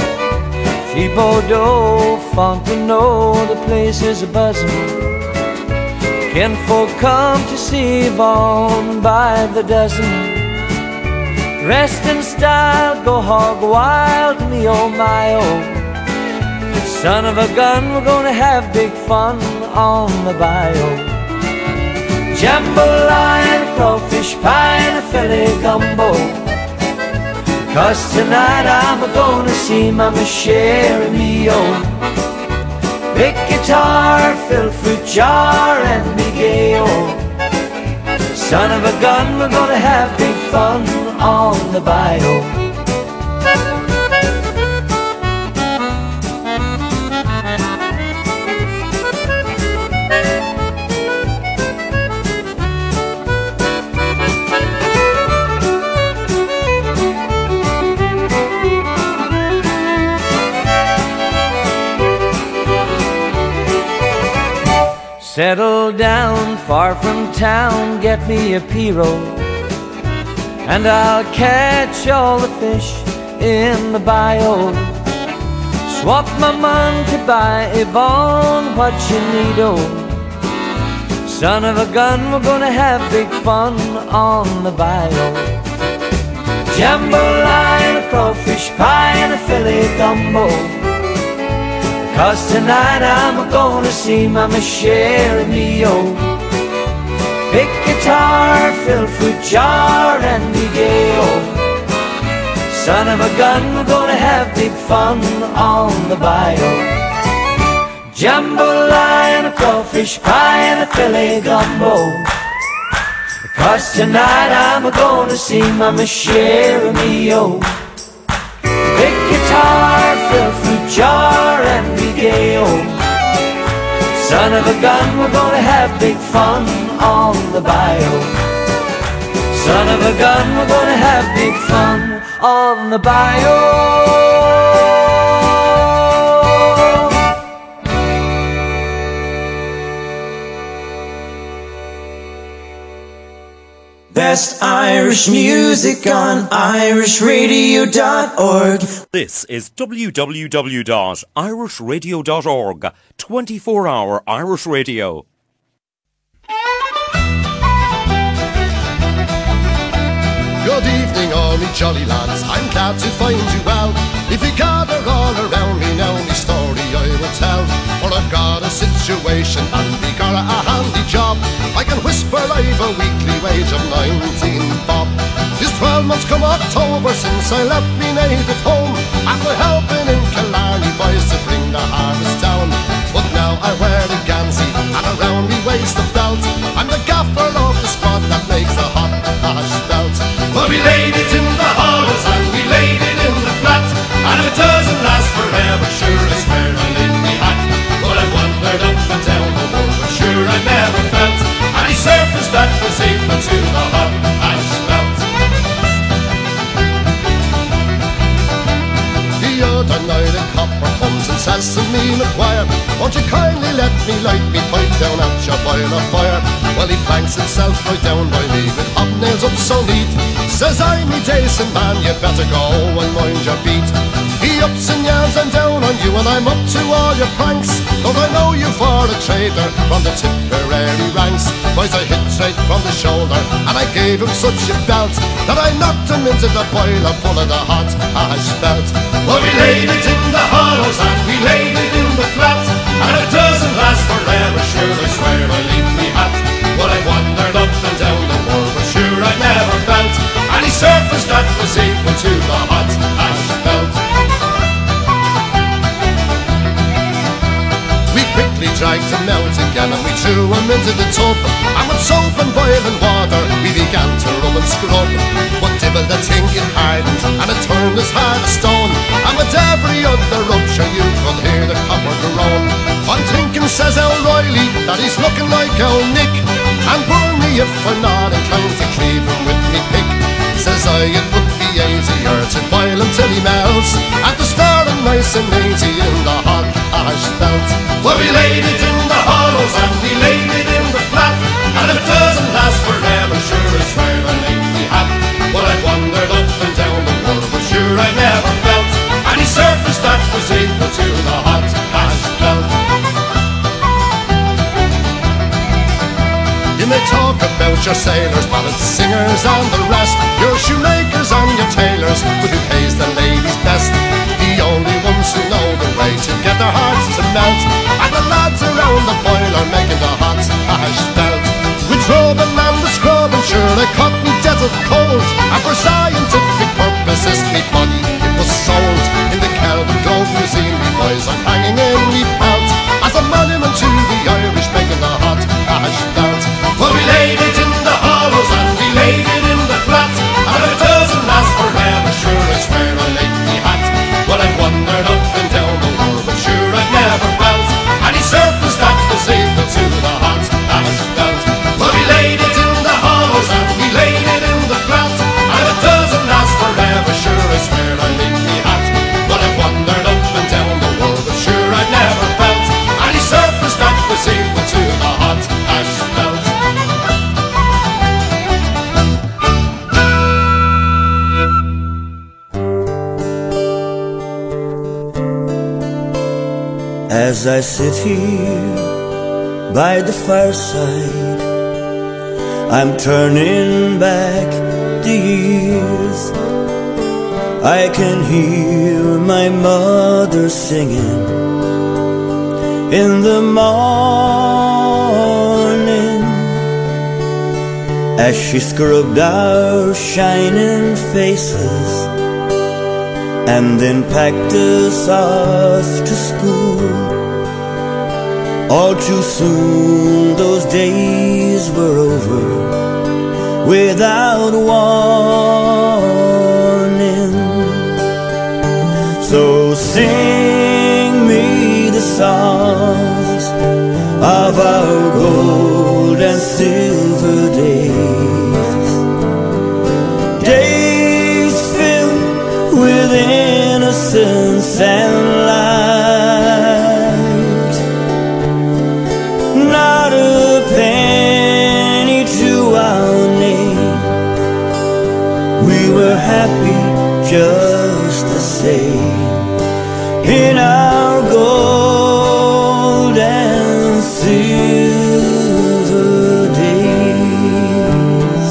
Thibodeau, Fontenot, the place is a buzzin'. Kinfolk come to see Yvonne by the dozen. Rest in style, go hog wild, me oh my oh. Son of a gun, we're gonna have big fun on the bayou. Jambalaya and crawfish pie and a fillet gumbo. Cause tonight I'm gonna see Mama share a meal. Big guitar, fill fruit jar and be gay, oh. Son of a gun, we're gonna have big fun on the bayou. Settle down far from town, get me a pirogue, and I'll catch all the fish in the bayou. Swap my money to buy Yvonne what you need, oh. Son of a gun, we're gonna have big fun on the bayou. Jambalaya, a crawfish pie and a Philly gumbo. Cause tonight I'm gonna see Mama Cher and me-o. Big guitar, fill fruit jar and me-gay-o. Son of a gun, we're gonna have big fun on the bayou. Jambalaya and a crawfish pie and a Philly gumbo. Cause tonight I'm gonna see Mama Cher and me-o. Big guitar, fill fruit jar and me-gay-o. Son of a gun, we're gonna have big fun on the bayou. Son of a gun, we're gonna have big fun on the bayou. Best Irish music on irish radio dot org. This is w w w dot irish radio dot org, twenty-four hour Irish radio. Good evening, all me jolly lads, I'm glad to find you well. If you gather all around me now, me story I will tell. For I've got a situation and we got a handy job. I can whisper I've a weekly wage of nineteen bob. It's twelve months come October since I left me native home, after helping in Killarney boys to bring the harvest down. But now I wear a gansy and around me waist a belt. I'm the gaffer of the squad that makes the hot ash belt. Well, we laid it in the hollows and we laid it in the flat, and if it doesn't last forever, sure I swear I laid me hat. Well, I wandered up and down the world, but sure I never felt any surface that was equal to the hot ash belt. The other night a copper comes and says to me, McGuire, won't you kindly let me light me pipe down at your boiler fire? Well, he planks himself right down by me with hobnails up so neat. Says I, me Jason man, you better go and mind your beat. He ups and yells, I'm down on you and I'm up to all your pranks. Though I know you for a trader from the Tipperary ranks. Boys, I hit straight from the shoulder and I gave him such a belt that I knocked him into the boiler full of the hot ash belt. Well, we laid it in the hollows and we laid it in the flat, and it doesn't last forever, sure I swear I leave me hat. Well, I wandered up and down the world, but sure I never felt any surface that was equal to the hot ash belt. We quickly dragged him out again and we threw him into the tub, and with soap and boiling water we began to rub and scrub. But divil the thing, it hardened and it turned as hard as stone, and with every other rupture you could hear the copper groan. I'm thinking, says O'Reilly, that he's looking like old Nick, and burn me if I'm not inclined to cleave him with me pick. Says I, it would be easier to boil him till he melts, and to stir him nice and easy in the hot ash belt. Well, we laid it in the hollows and we laid it in the flat, and if it doesn't last forever, sure I swear I laid me hat. Well, I wandered up and down the world, but sure I never felt any surface that was equal to the hot ash belt. You may talk about your sailors, ballads, singers and the rest, your shoemakers and your tailors, but who pays the ladies best? The only ones who know the way to get their hearts to melt are the lads around the boiler making the hot ash belt. With trouble and the scrub, and sure I caught me death of cold, and for scientific purposes me body it was sold. In the Kelvin Grove Museum, me boys, I'm hanging in me pelt as a monument to the Irish making the hot ash belt. Well, we laid it in the hollows and we laid it in the flat, and if it doesn't last forever, sure I swear I laid me hat. Well, I've wandered up and down the world, but sure I've never felt any surface that was equal to the hot ash belt. Well, we laid it in the hollows and we laid it in the flat, and if it doesn't last forever, sure I swear I laid me hat. Well, I've wandered up and down the world, but sure I've never felt any surface that was equal to the hot ash belt. As I sit here by the fireside. I'm turning back the years. I can hear my mother singing in the morning as she scrubbed our shining faces and then packed us off to school. All too soon those days were over without warning. So sing me the songs of our gold and silver days, days filled with innocence and light. Not a penny to our name, we were happy just the same in our gold and silver days.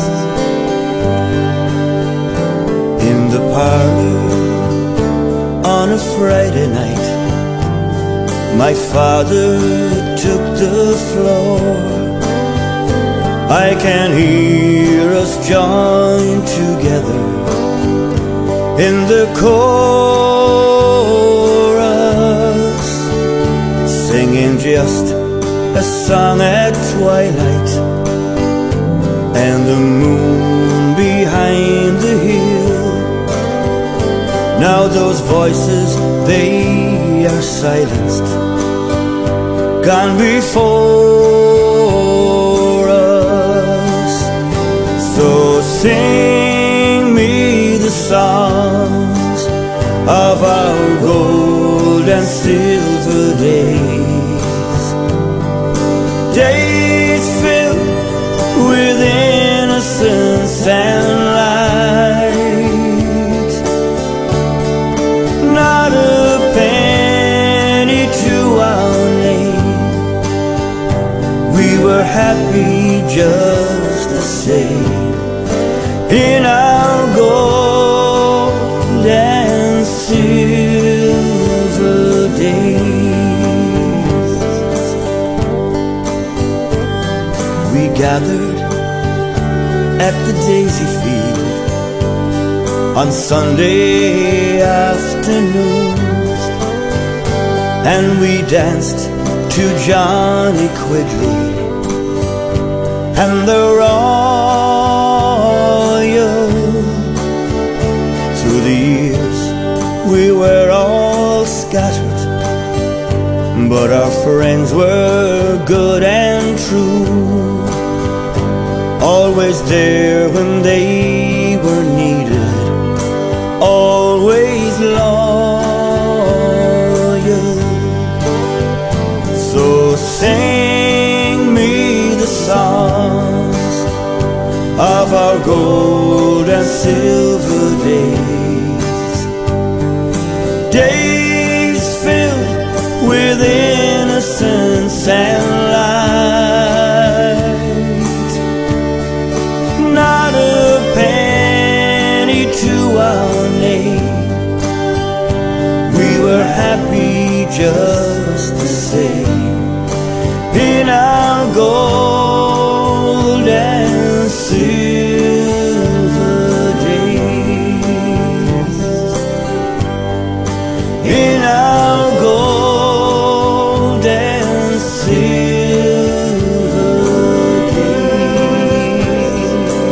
In the parlor on a Friday night, my father took the floor. I can hear us join together in the chorus, singing just a song at twilight, and the moon behind the hill. Now those voices, they are silenced, gone before us. So sing me the songs of our gold and silver days, days filled with innocence and light. Not a penny to our name, we were happy just the same in our gold and silver days. We gathered at the daisy field on Sunday afternoons, and we danced to Johnny Quigley and the Royal. Through the years we were all scattered, but our friends were good and true, always there when they were needed, always loyal. So sing me the songs of our gold and silver days, days filled with innocence and light. Not a penny to our name, we were happy just the same in our gold and silver days, in our gold and silver days.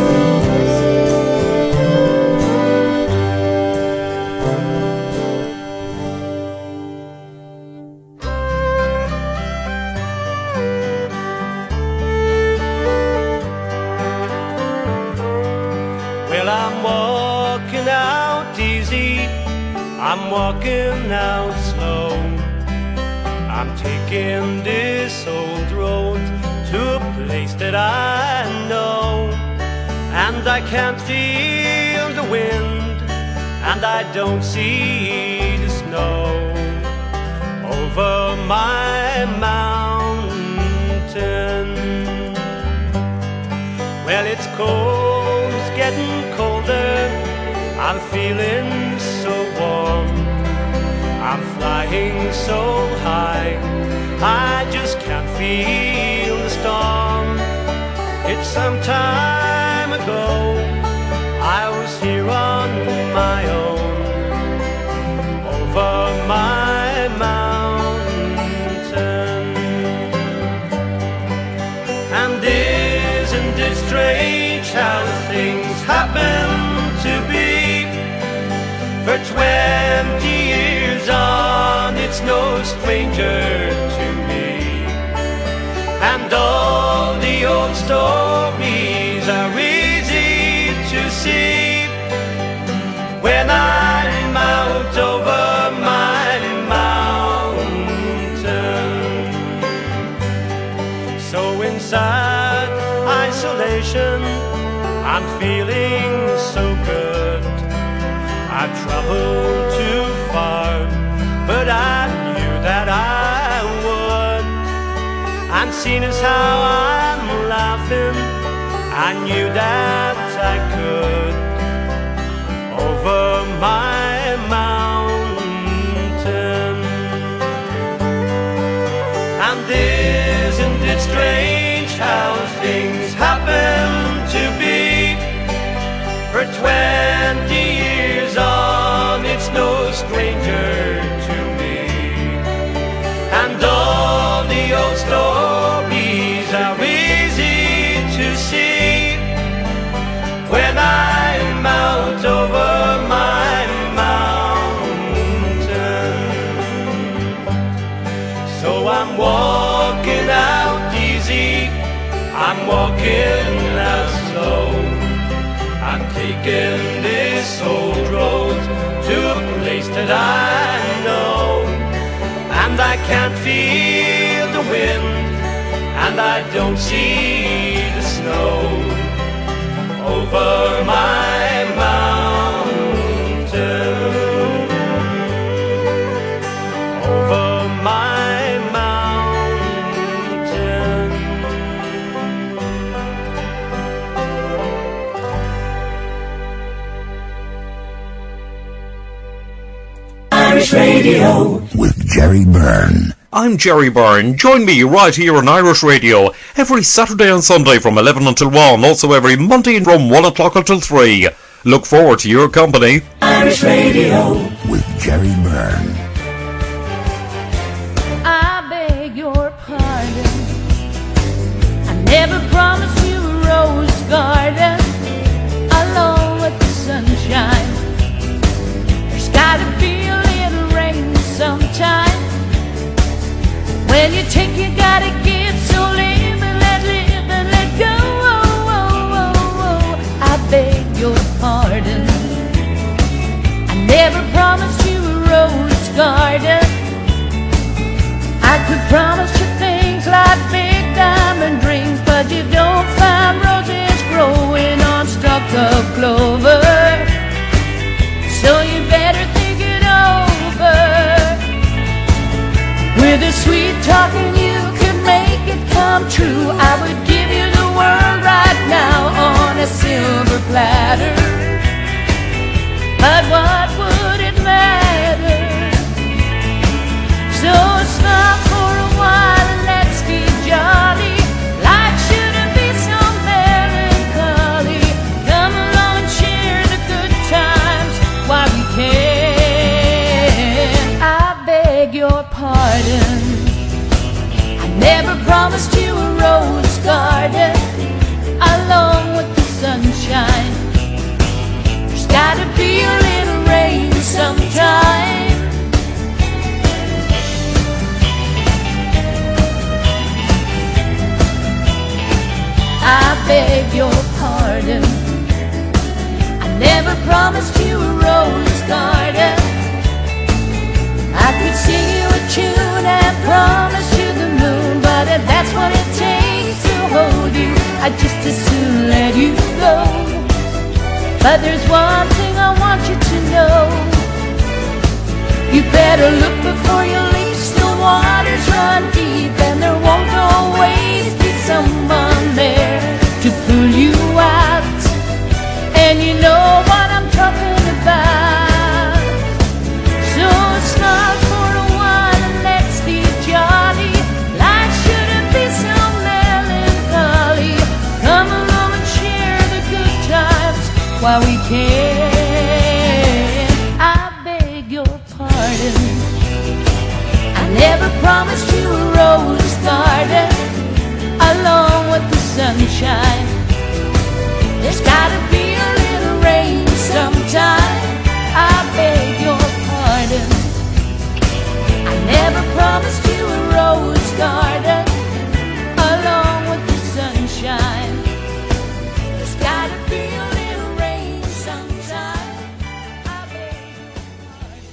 Well, I'm walking out easy, I'm walking out slow. I'm taking this old road to a place that I know, and I can't feel the wind, and I don't see the snow over my mountain I'm feeling so warm, I'm flying so high, I just can't feel the storm. It's some time ago, I was here on my own, over my mountain. And isn't it strange how things happen to be? For twenty years on, it's no stranger to me. And all the old stories are easy to see when I'm out over my mountain. So inside isolation, I'm feeling so good. I've traveled too far, but I knew that I would. And seeing as how I'm laughing, I knew that I could over my mountain. And isn't it strange how things happen to be? For twenty years on, it's no stranger to me. And all the old stories are easy to see when I'm out over my mountain. So I'm walking out easy, I'm walking out slow, I'm taking this old road to a place that I know. And I can't feel the wind, and I don't see the snow over my mountain. Over my mountain. Irish Radio with Jerry Byrne. I'm Jerry Byrne. Join me right here on Irish Radio every Saturday and Sunday from eleven until one, also every Monday from one o'clock until three. Look forward to your company. Irish Radio with Jerry Byrne. I beg your pardon, I never promised you a rose garden along with the sunshine. There's gotta be a little rain sometime. When you take, you gotta give, so live and let live and let go. Oh, oh, oh, oh. I beg your pardon, I never promised you a rose garden. I could promise you things like big diamond rings, but you don't find roses growing on stalks of clover. So you better think it over. With a sweet talking you could make it come true. I would give you the world right now on a silver platter. But what would it matter? So stop for a while and let's be jolly. Life shouldn't be so melancholy. Come along and share the good times while we can. I beg your pardon, I never promised you a rose garden along with the sunshine. There's gotta be a little rain sometime. I beg your pardon, I never promised you a rose garden. I could sing you a tune and promise you the moon, but if that's what it takes to hold you, I'd just as soon let you go. But there's one thing I want you to know, you better look before you leap. Still waters run deep, and there won't always be someone there to pull you out. And you know what I'm talking about. while we can. I beg your pardon. I never promised you a rose garden along with the sunshine. There's gotta be a little rain sometime. I beg your pardon. I never promised you a rose garden along with the sunshine. There's gotta be a little rain sometime. I beg your pardon.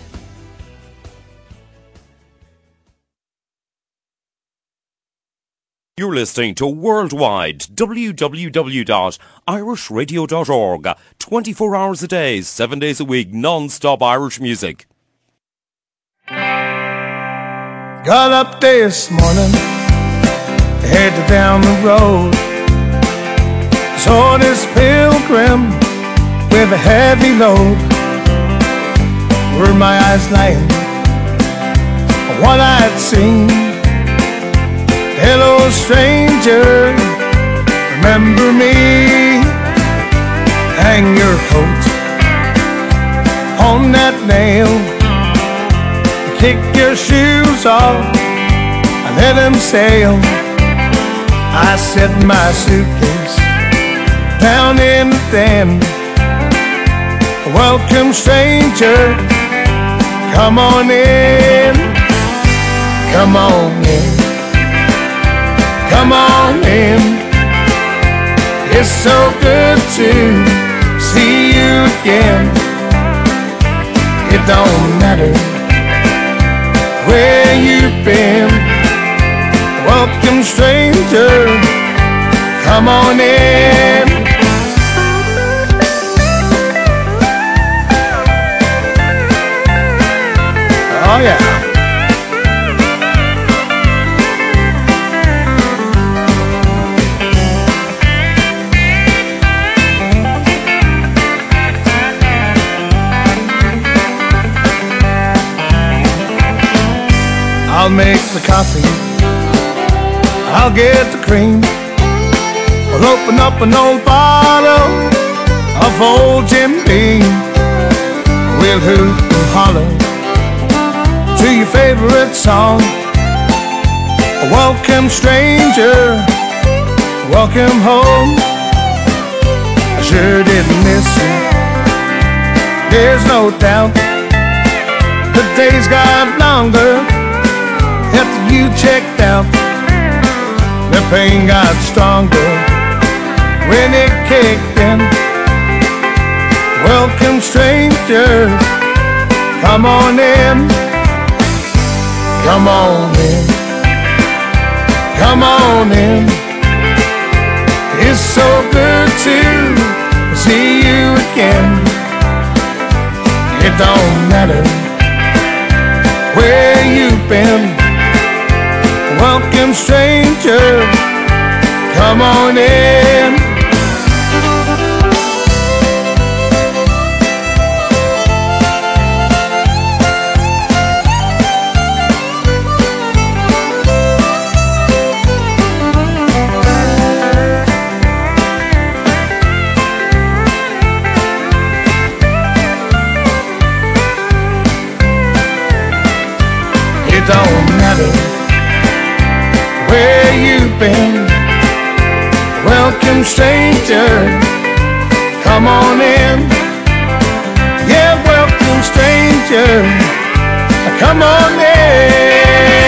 You're listening to Worldwide, w w w dot irish radio dot org. twenty-four hours a day, seven days a week, non-stop Irish music. Got up this morning, headed down the road. Saw this pilgrim with a heavy load. Were my eyes lying on what I'd seen? Hello stranger, remember me? Hang your coat on that nail, kick your shoes off and let them sail. I set my suitcase down in the den. Welcome stranger, come on in, come on in, come on in. It's so good to see you again. It don't matter where you've been. Welcome stranger, come on in. Oh yeah. I'll make the coffee, I'll get the cream. We'll open up an old bottle of old Jim Beam. We'll hoot and holler to your favorite song. Welcome stranger, welcome home. I sure didn't miss you, there's no doubt. The days got longer after you checked out. The pain got stronger when it kicked in. Welcome stranger, come on in, come on in, come on in. It's so good to see you again. It don't matter where you've been. Welcome stranger, come on in. It don't matter where you've been. Welcome stranger, come on in. Yeah, welcome stranger, come on in.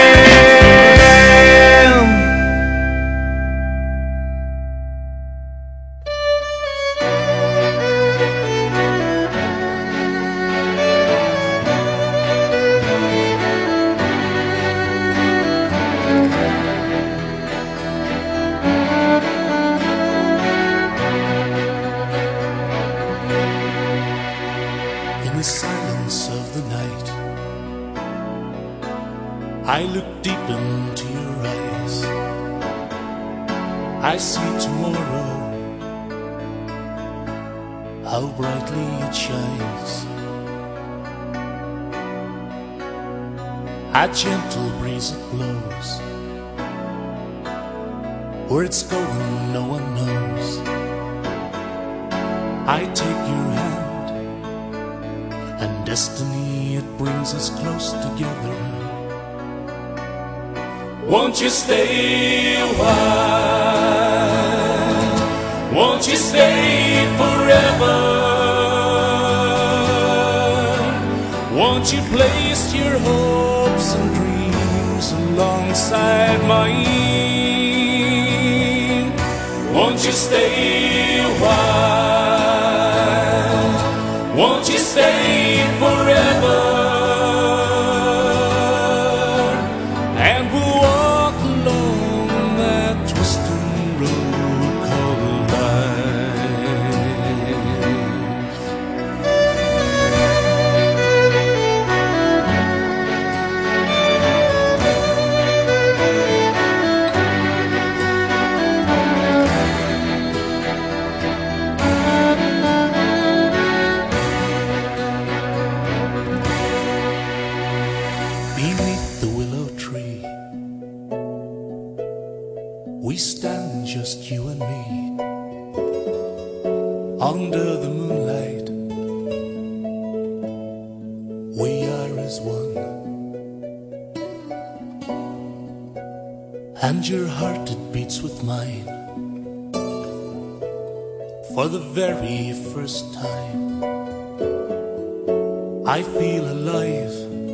I look deep into your eyes. I see tomorrow, how brightly it shines. A gentle breeze it blows. Where it's going, no one knows. I take your hand, and destiny, it brings us close together. Won't you stay a while? Won't you stay forever? Won't you place your hopes and dreams alongside mine? Won't you stay a while? Won't you stay forever? And we'll walk along that twisting road called life. Beneath the willow tree, we stand just you and me. Under the moonlight, we are as one. And your heart, it beats with mine for the very first time. I feel alive.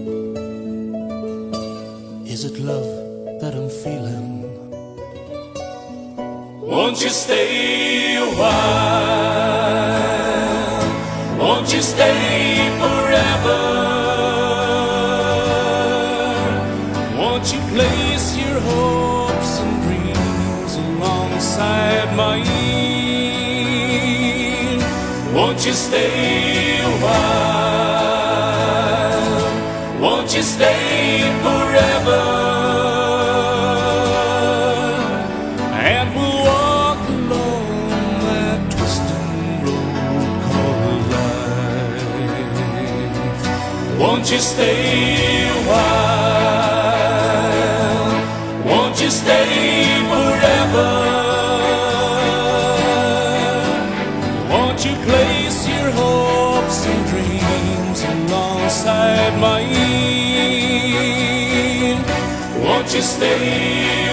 Is it love that I'm feeling? Won't you stay a while? Won't you stay forever? Won't you place your hopes and dreams alongside mine? Won't you stay a while? Won't you stay forever? And we'll walk along that twisting road called life. Won't you stay a while? Won't you stay forever? Won't you place your hopes and dreams alongside mine? Won't you stay a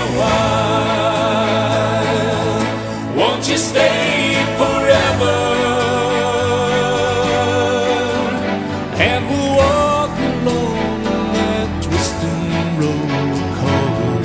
while? Won't you stay forever? And we'll walk along that twisting road called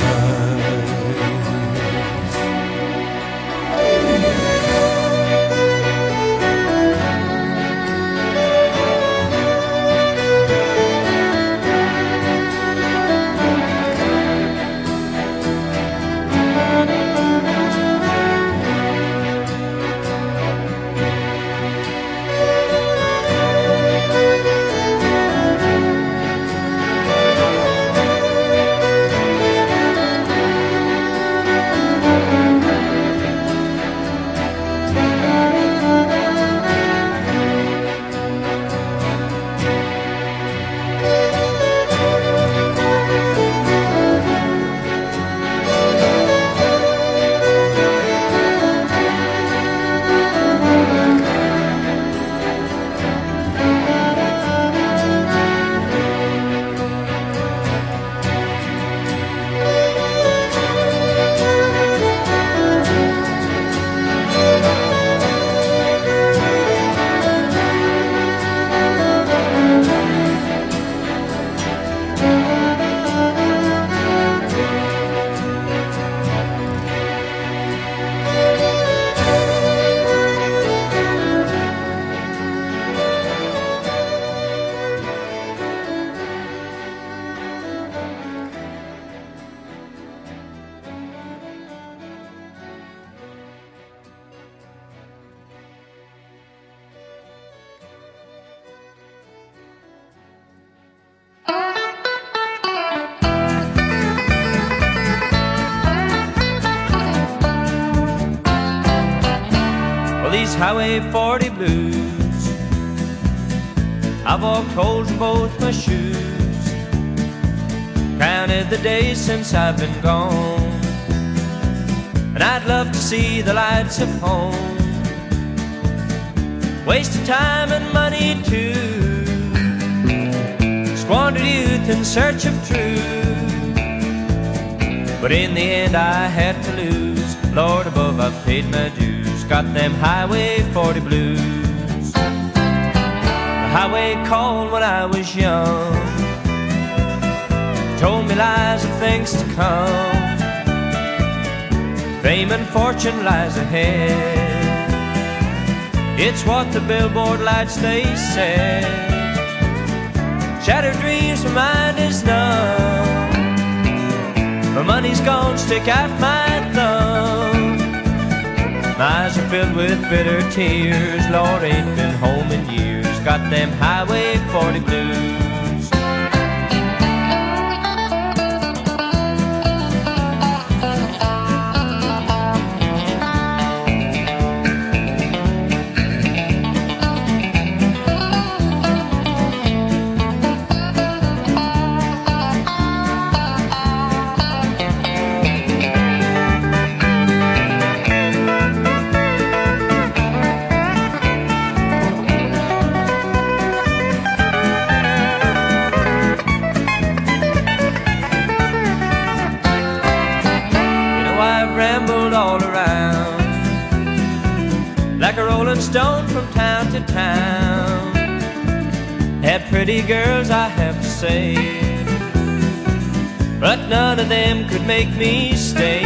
These Highway forty blues, I've walked holes in both my shoes, counted the days since I've been gone, and I'd love to see the lights of home waste of time and money too, squandered youth in search of truth. But in the end I had to lose. Lord above, I've paid my dues. Got them Highway forty blues. The highway called when I was young, told me lies of things to come. Fame and fortune lies ahead, it's what the billboard lights they said. Shattered dreams, my mind is numb. My money's gone, stick out my thumb. My eyes are filled with bitter tears. Lord, ain't been home in years. Got them Highway forty blues. Like a rolling stone from town to town, had pretty girls, I have to say, but none of them could make me stay.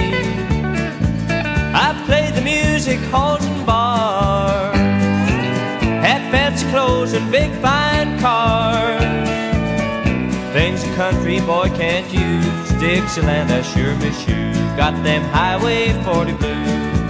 I played the music halls and bars, had fancy clothes and big fine cars, things a country boy can't use. Dixieland, I sure miss you. Got them Highway forty blues.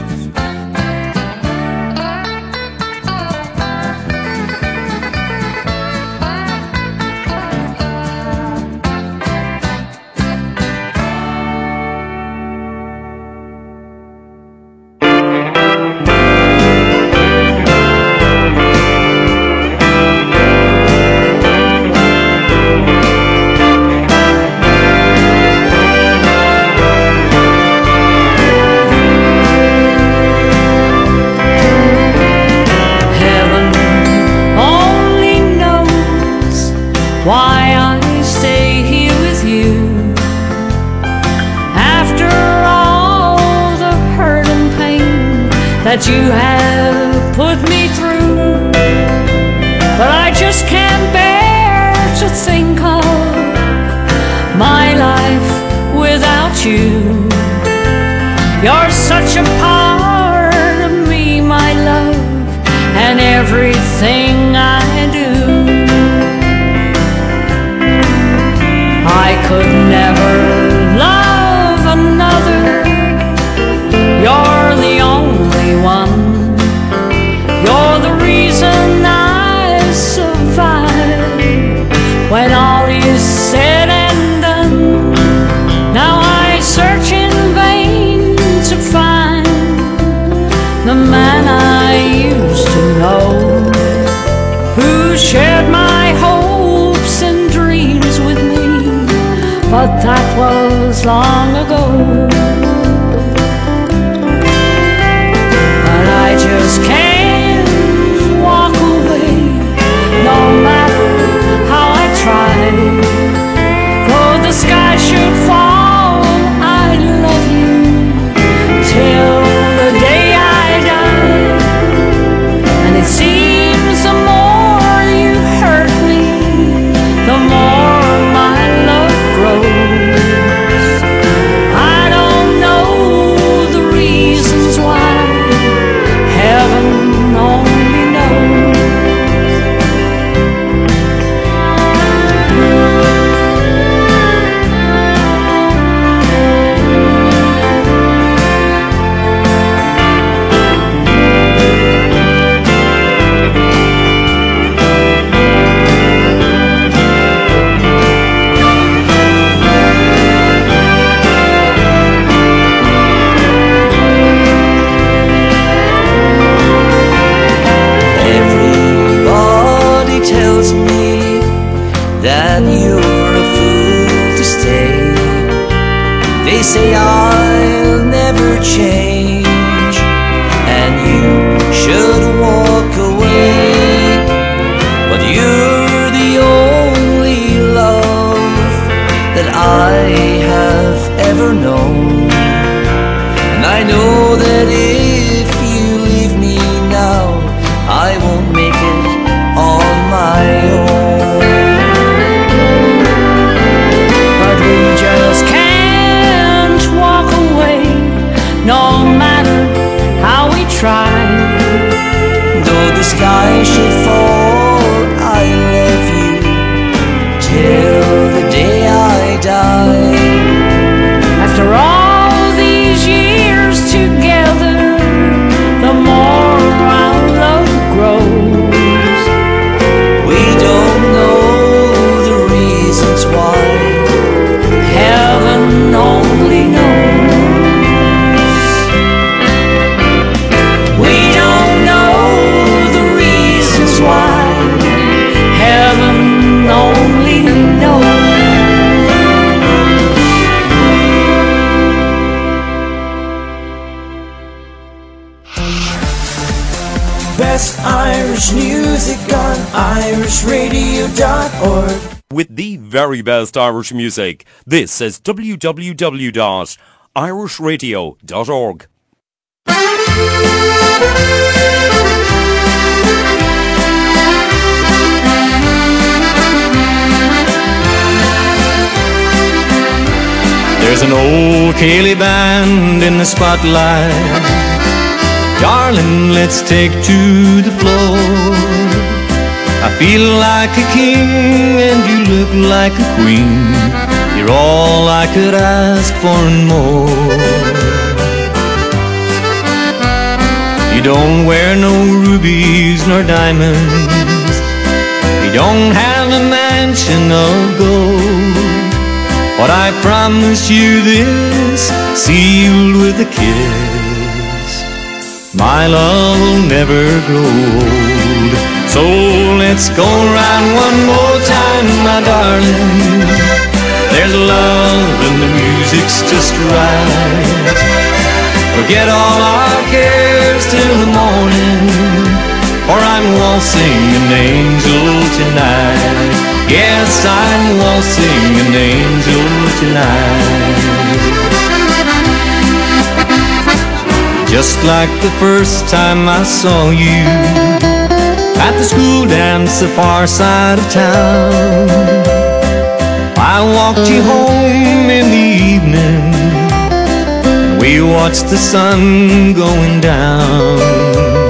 That you have put me through, but I just can't bear to think of my life without you. You're such a part of me, my love, and everything I do. I could never love another. You're the only one. You're the reason I survive. When all is said and done, now I search in vain to find the man I used to know, who shared my hopes and dreams with me, but that was long ago. I just can't walk away, no matter how I try. Though the sky should fall, I love you till the day I die. And it seems the more you hurt me, the more my love grows. I don't know the reasons why, heaven only knows. That you're a fool to stay. They say I'll never change, and you should walk away. with the very best Irish music. This is w w w dot irish radio dot org. There's an old Cayley band in the spotlight. Darling, let's take to the floor. I feel like a king and you look like a queen. You're all I could ask for and more. You don't wear no rubies nor diamonds. You don't have a mansion of gold. But I promise you this, sealed with a kiss, my love will never grow old. So let's go round one more time, my darling. There's love and the music's just right. Forget all our cares till the morning, for I'm waltzing an angel tonight. Yes, I'm waltzing an angel tonight. Just like the first time I saw you at the school dance, the far side of town. I walked you home in the evening, and we watched the sun going down.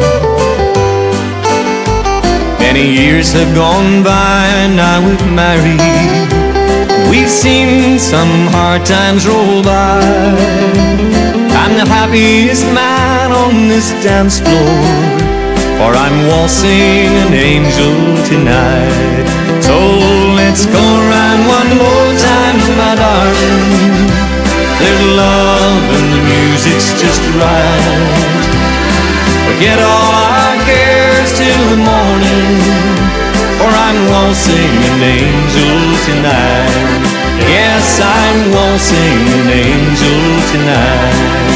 Many years have gone by, now we're married. We've seen some hard times roll by. I'm the happiest man on this dance floor, for I'm waltzing an angel tonight. So let's go round one more time, my darling. There's love and the music's just right. Forget all our cares till the morning, for I'm waltzing an angel tonight. Yes, I'm waltzing an angel tonight.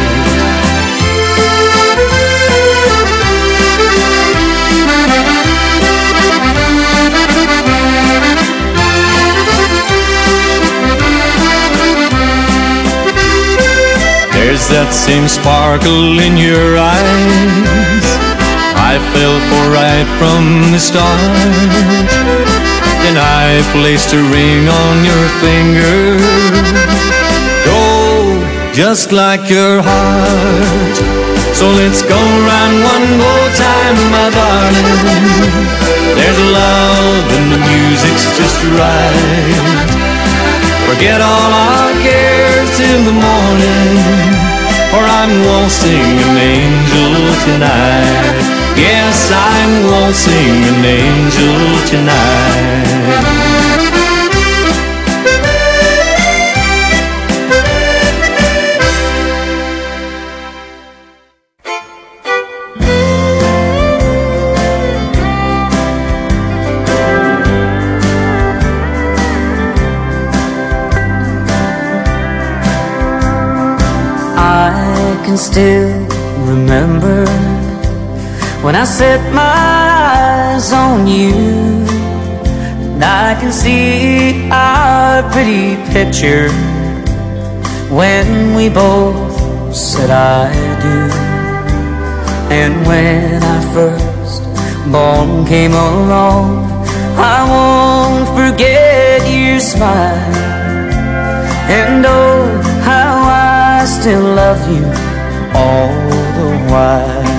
There's that same sparkle in your eyes I fell for right from the start. Then I placed a ring on your finger, oh, just like your heart. So let's go round one more time, my darling. There's love and the music's just right. Forget all our cares till the morning, for I'm waltzing an angel tonight. Yes, I'm waltzing an angel tonight. I can still remember when I set my eyes on you, and I can see our pretty picture when we both said I do. And when our first born came along, I won't forget your smile. And oh, how I still love you all the while.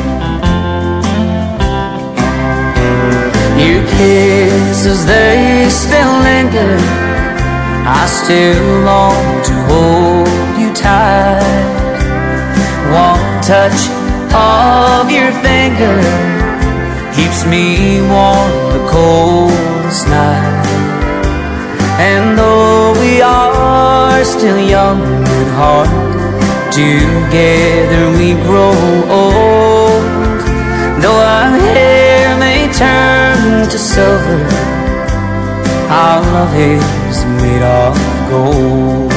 Your kisses, they still linger. I still long to hold you tight. One touch of your finger keeps me warm the coldest night. And though we are still young at heart, together we grow old. Though our hair may turn to silver, our love is made of gold.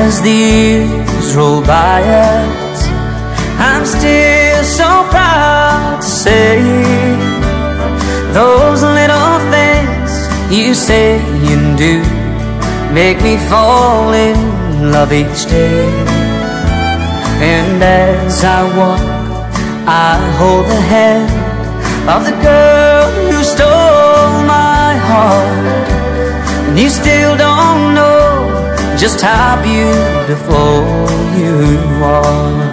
as the years roll by us, I'm still so proud to say those little things you say and do make me fall in love each day. And as I walk, I hold the hand of the girl who stole my heart, and you still don't know just how beautiful you are.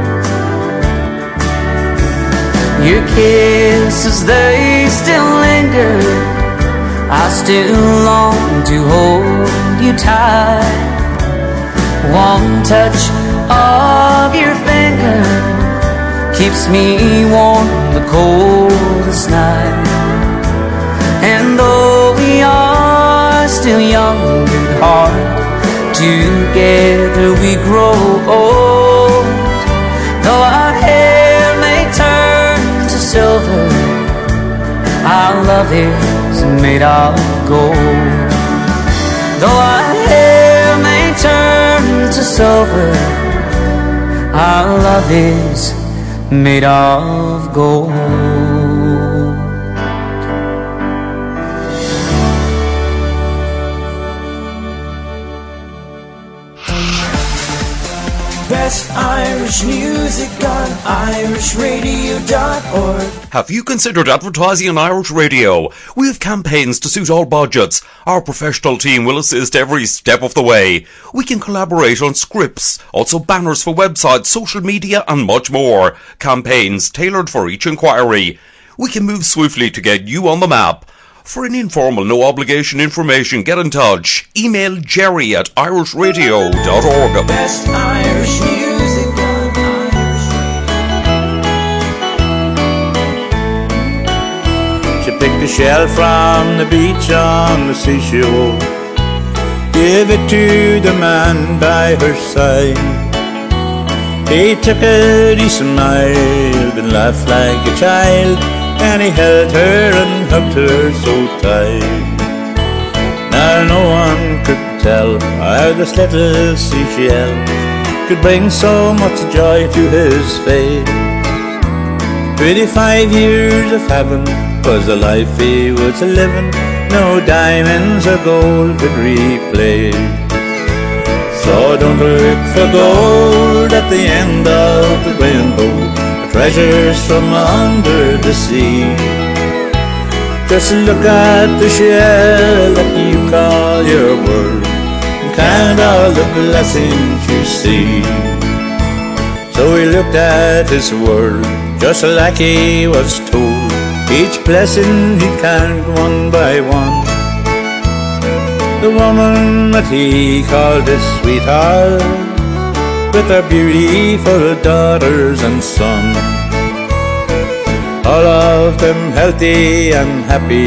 Your kisses, they still linger, I still long to hold you tight. One touch of your finger keeps me warm the coldest night. And though we are still young at heart, together we grow old. Though our hair may turn to silver, our love is made of gold. Though our hair may turn to silver, our love is made of gold. Best Irish music on irish radio dot org. Have you considered advertising on Irish Radio? We have campaigns to suit all budgets. Our professional team will assist every step of the way. We can collaborate on scripts, also banners for websites, social media and much more. Campaigns tailored for each inquiry. We can move swiftly to get you on the map. For an informal, no obligation information, get in touch. Email Jerry at irish radio dot org. Best Irish music on Irish Radio. She picked a shell from the beach on the seashore, gave it to the man by her side. He took it, he smiled and laughed like a child, and he held her and hugged her so tight. Now no one could tell how this little seashell could bring so much joy to his face. Twenty-five years of heaven was the life he was living, no diamonds or gold could replace. So don't look for gold at the end of the rainbow, treasures from under the sea. Just look at the shell that you call your world, and count all the blessings you see. So he looked at his world just like he was told. Each blessing he'd count one by one. The woman that he called his sweetheart, with her beautiful daughters and sons, all of them healthy and happy,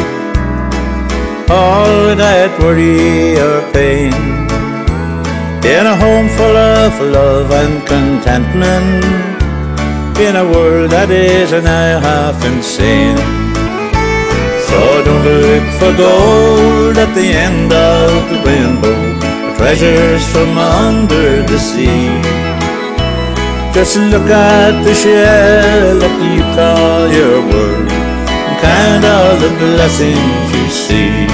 all without worry or pain, in a home full of love and contentment, in a world that is now half insane. So don't look for gold at the end of the rainbow, treasures from under the sea. Just look at the shell that you call your world, and count all the blessings you see.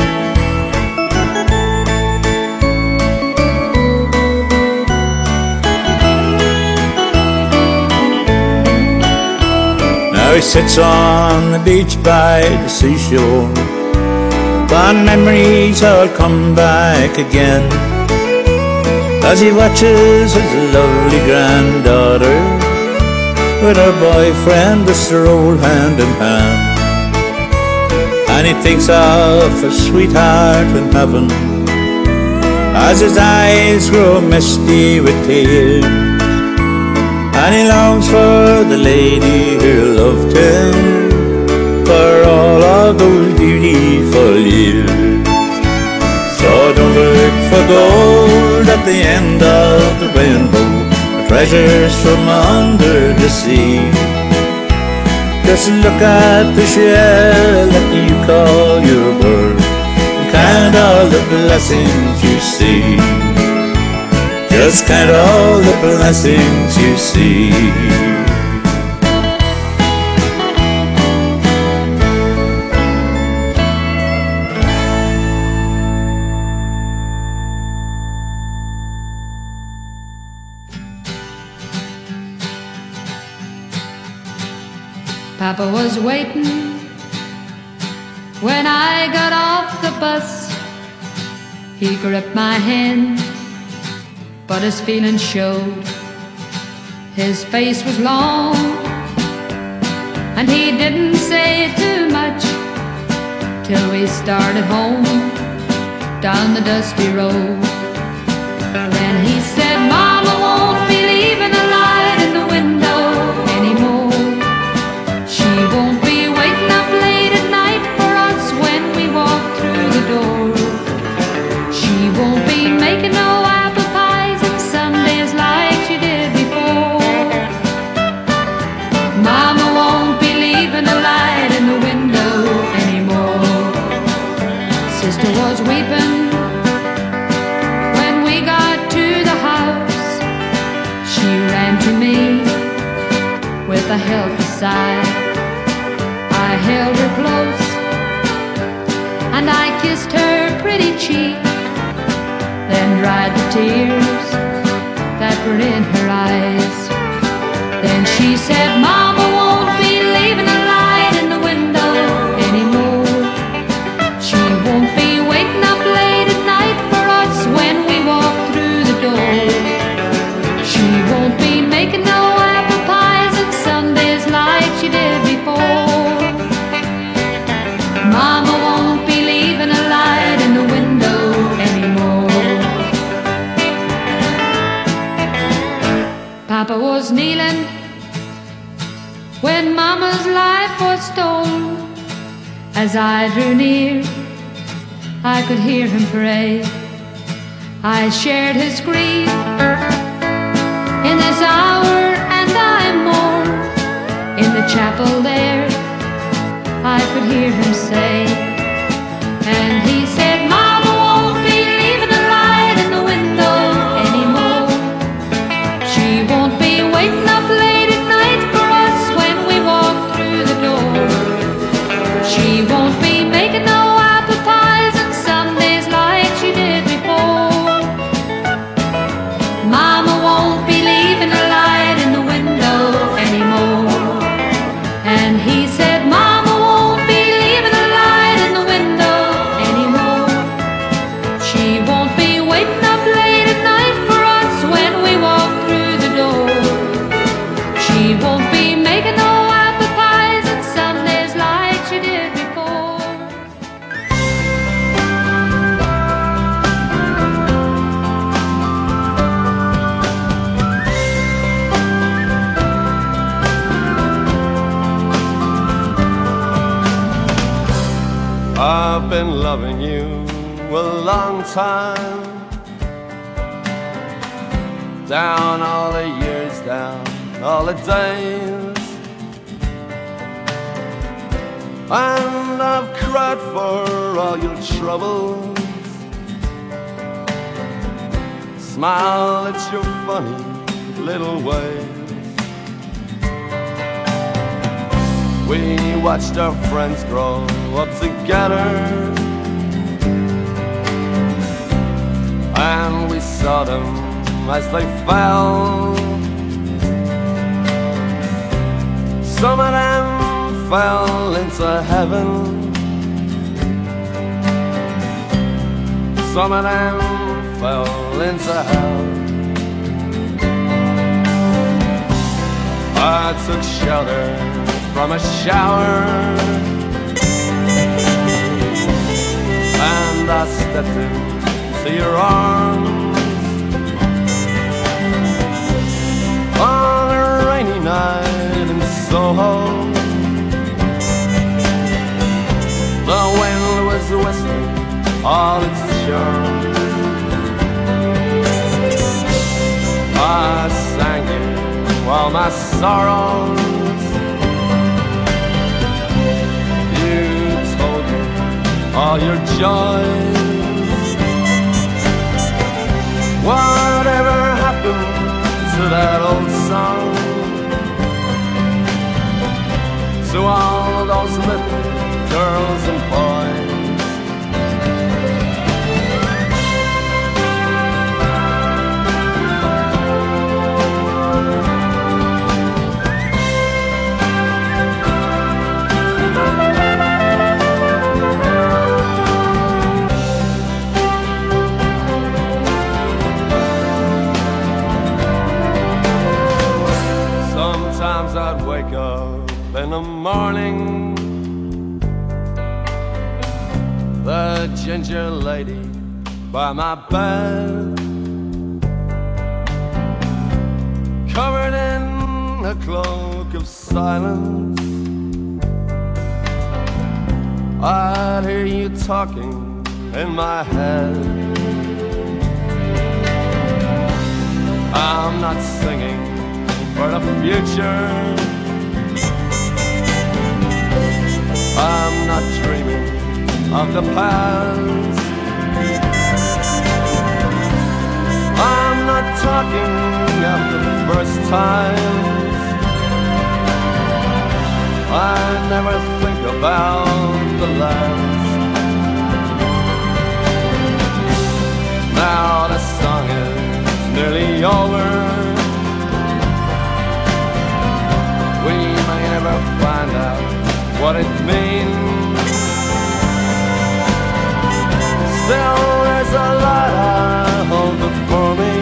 Now he sits on the beach by the seashore, fond memories all come back again, as he watches his lovely granddaughter with her boyfriend, they stroll hand in hand. And he thinks of a sweetheart in heaven as his eyes grow misty with tears, and he longs for the lady who loved him for all of those beautiful years. So don't look for gold at the end of the rainbow, treasures from under the sea. Just look at the shell that you call your world, and count all the blessings you see. just count all the blessings you see. Papa was waiting when I got off the bus. He gripped my hand, but his feelings showed. His face was long, and he didn't say too much till we started home down the dusty road. Then he said, Mama won't be leaving a light in the window anymore. She won't be waiting up late at night for us when we walk through the door. She won't be making no apple pies on Sundays like she did before. Mama won't be leaving a light in the window anymore. Sister was weeping when we got to the house. She ran to me with a helpless sigh. I held her close and I kissed her pretty cheek, then dried the tears that were in her eyes. Then she said, Mama won't be leaving a light in the window anymore. She won't be waiting up late at night for us when we walk through the door. She won't be making no apple pies on Sundays like she did before. Mama won't be leaving a light in the window anymore. Papa was kneeling when Mama's life was stolen. As I drew near, I could hear him pray. I shared his grief in this hour and I'm more. In the chapel there, I could hear him say, and he said, Mama won't be leaving a light in the window anymore. She won't be waiting up late at night for us when we walk through the door. She won't be making no apple pies on Sundays like she did before. Mama won't be leaving a light in the window anymore. And he said, Mama won't be leaving a light in the window anymore. She won't be waiting up late at night for us when we walk through the door. She won't be making no apple pies on Sundays like she did before. I've been loving you a long time, down all the years, down all the days, and I've cried for all your troubles, smiled at your funny little ways. We watched our friends grow up together, and we saw them as they fell. Some of them fell into heaven, some of them fell into hell. I took shelter from a shower, and I stepped into your arms on a rainy night in Soho. The wind was whistling all its charm. I sang you all my sorrows. All your joys, whatever girls and boys. Sometimes I'd wake up in the morning, the ginger lady by my bed, covered in a cloak of silence. I'd hear you talking in my head. I'm not singing for the future, I'm not dreaming of the past, I'm not talking of the first times, I never think about the last. Now the song is nearly over, we may never find out what it means. Still there's a lot I hold before me.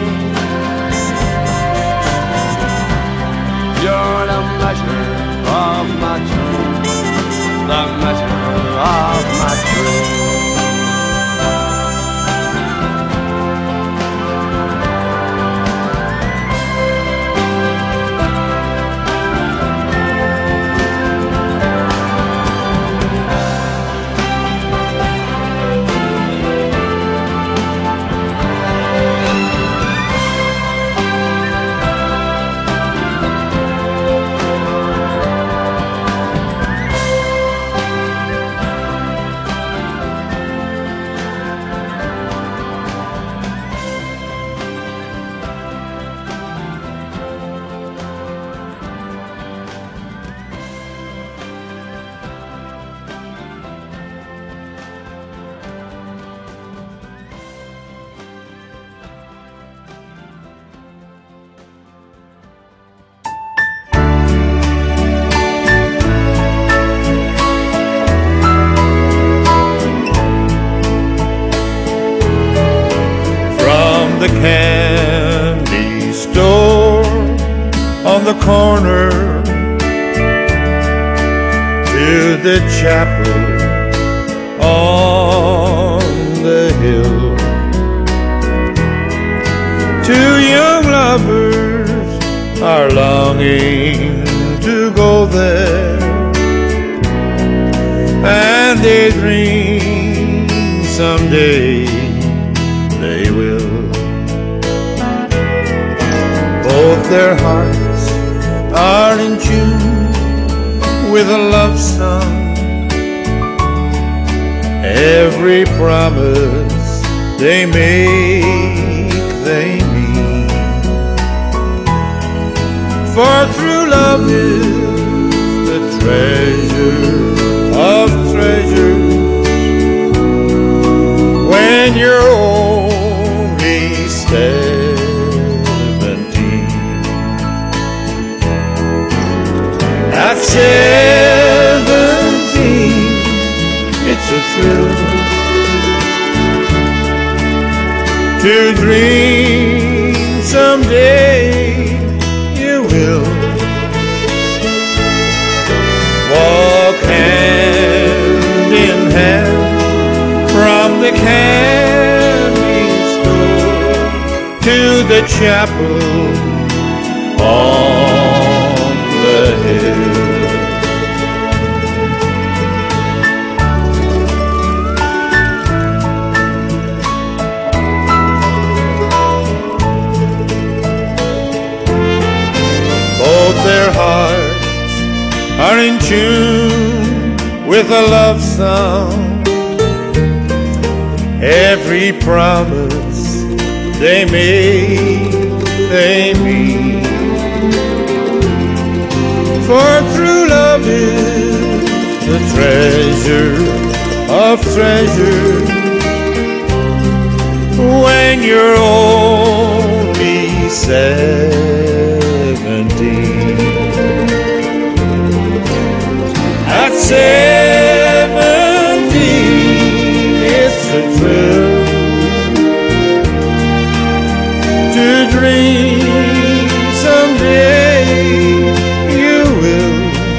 You're the measure of my dreams, the measure of my dreams. The candy store on the corner to the chapel on the hill. Two young lovers are longing to go there, and they dream someday they will. Both their hearts are in tune with a love song. Every promise they make, they mean. For true love is the treasure of treasures. When you're only seventeen, at seventeen, it's a thrill to dream someday you will walk hand in hand from the candy store to the chapel on the hill. Both their hearts are in tune with a love song. Every promise they make, they mean. For true love is the treasure of treasures when you're only seventeen. At seventeen, it's a thrill to dream someday you will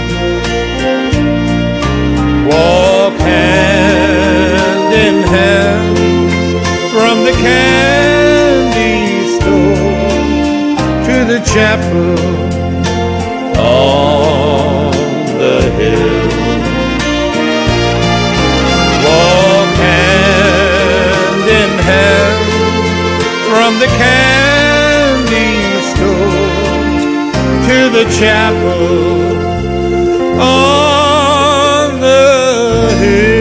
walk hand in hand from the candy store to the chapel on the hill. Walk hand in hand from the candy store to the chapel on the hill.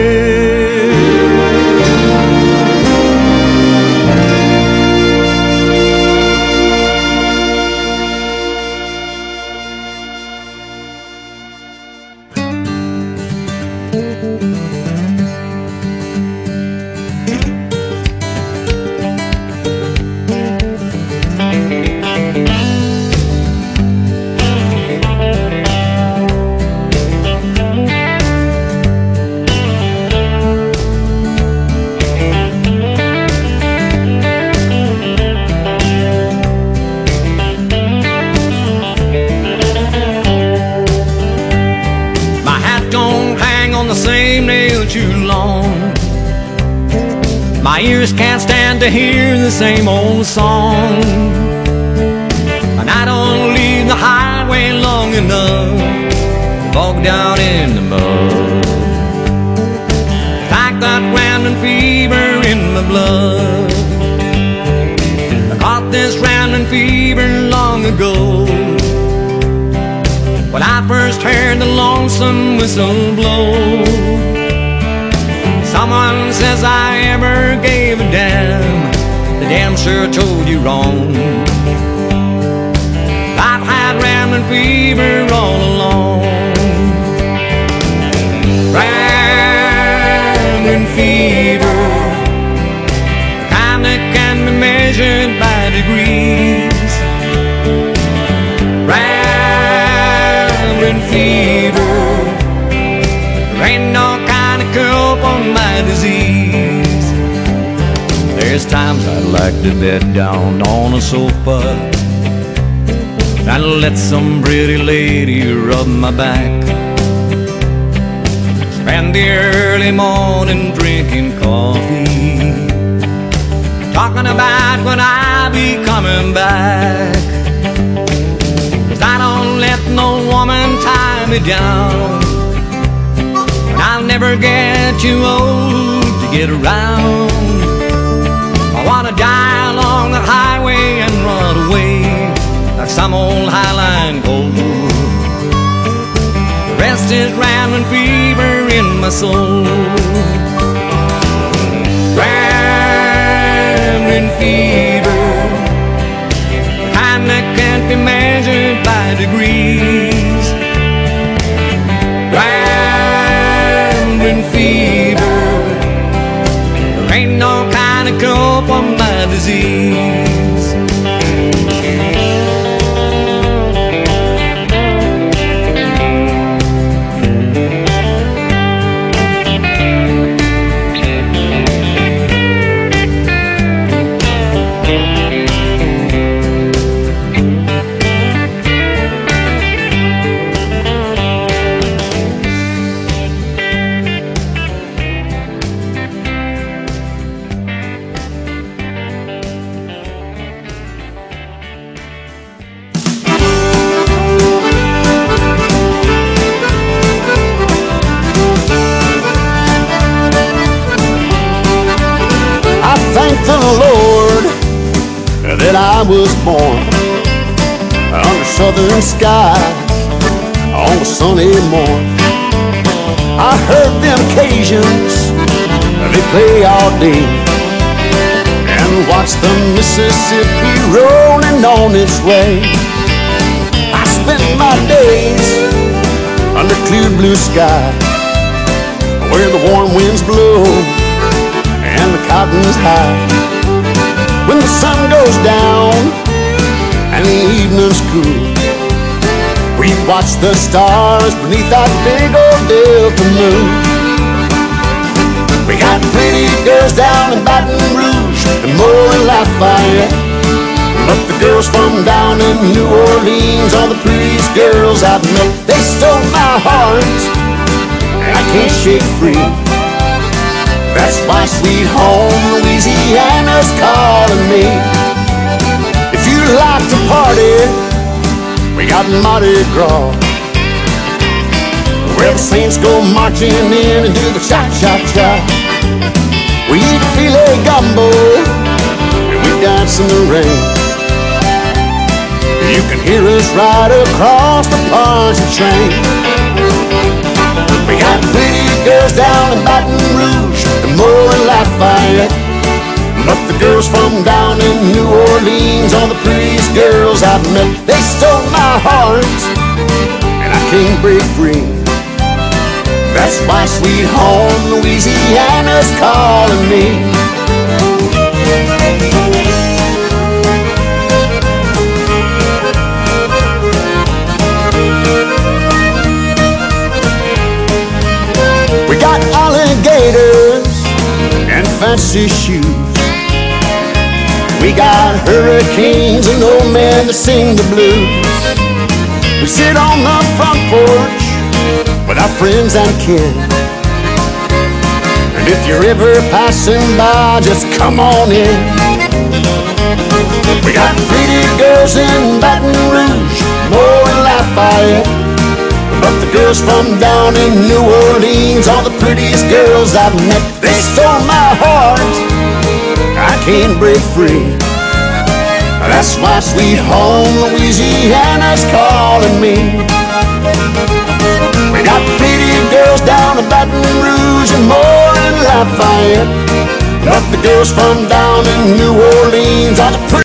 My ears can't stand to hear the same old song, and I don't leave the highway long enough to bog down in the mud. Like that rambling fever in my blood, I caught this rambling fever long ago, when I first heard the lonesome whistle blow. Someone says I ever gave a damn, the damn sure told you wrong. I've had rambling fever all along. Rambling fever, the kind that can be measured by degrees. Rambling fever, there ain't no kind of cure for my disease. There's times I'd like to bed down on a sofa and let some pretty lady rub my back. Spend the early morning drinking coffee, talking about when I'll be coming back. 'Cause I don't let no woman tie me down, I'll never get too old to get around. I wanna die along the highway and run away like some old highline gold. The rest is rambling fever in my soul. Rambling fever, the kind that can't be measured by degrees. Rambling fever, there ain't no kind of cure for my disease. That I was born under southern skies on a sunny morn. I heard them Cajuns, they play all day, and watch the Mississippi rolling on its way. I spent my days under clear blue sky, where the warm winds blow and the cotton's high. When the sun goes down and the evening's cool, we watch the stars beneath that big old Delta moon. We got pretty girls down in Baton Rouge and more in Lafayette, but the girls from down in New Orleans are the prettiest girls I've met. They stole my heart and I can't shake free. That's why sweet home Louisiana's calling me. If you like to party, we got Mardi Gras, where the saints go marching in and do the cha-cha-cha. We eat filet gumbo and we dance in the rain. You can hear us right across the Poncha train. We got pretty girls down in Baton Rouge and more in Lafayette, but the girls from down in New Orleans are the prettiest girls I've met. They stole my heart and I can't break free. That's why sweet home Louisiana's calling me. We got alligators and fancy shoes. We got hurricanes and old men that sing the blues. We sit on the front porch with our friends and kin, and if you're ever passing by, just come on in. We got pretty girls in Baton Rouge, more in Lafayette, but the girls from down in New Orleans are the prettiest girls I've met. They stole my heart, I can't break free. That's why sweet home Louisiana's calling me. We got pretty girls down in Baton Rouge and more in Lafayette, but the girls from down in New Orleans are the pretty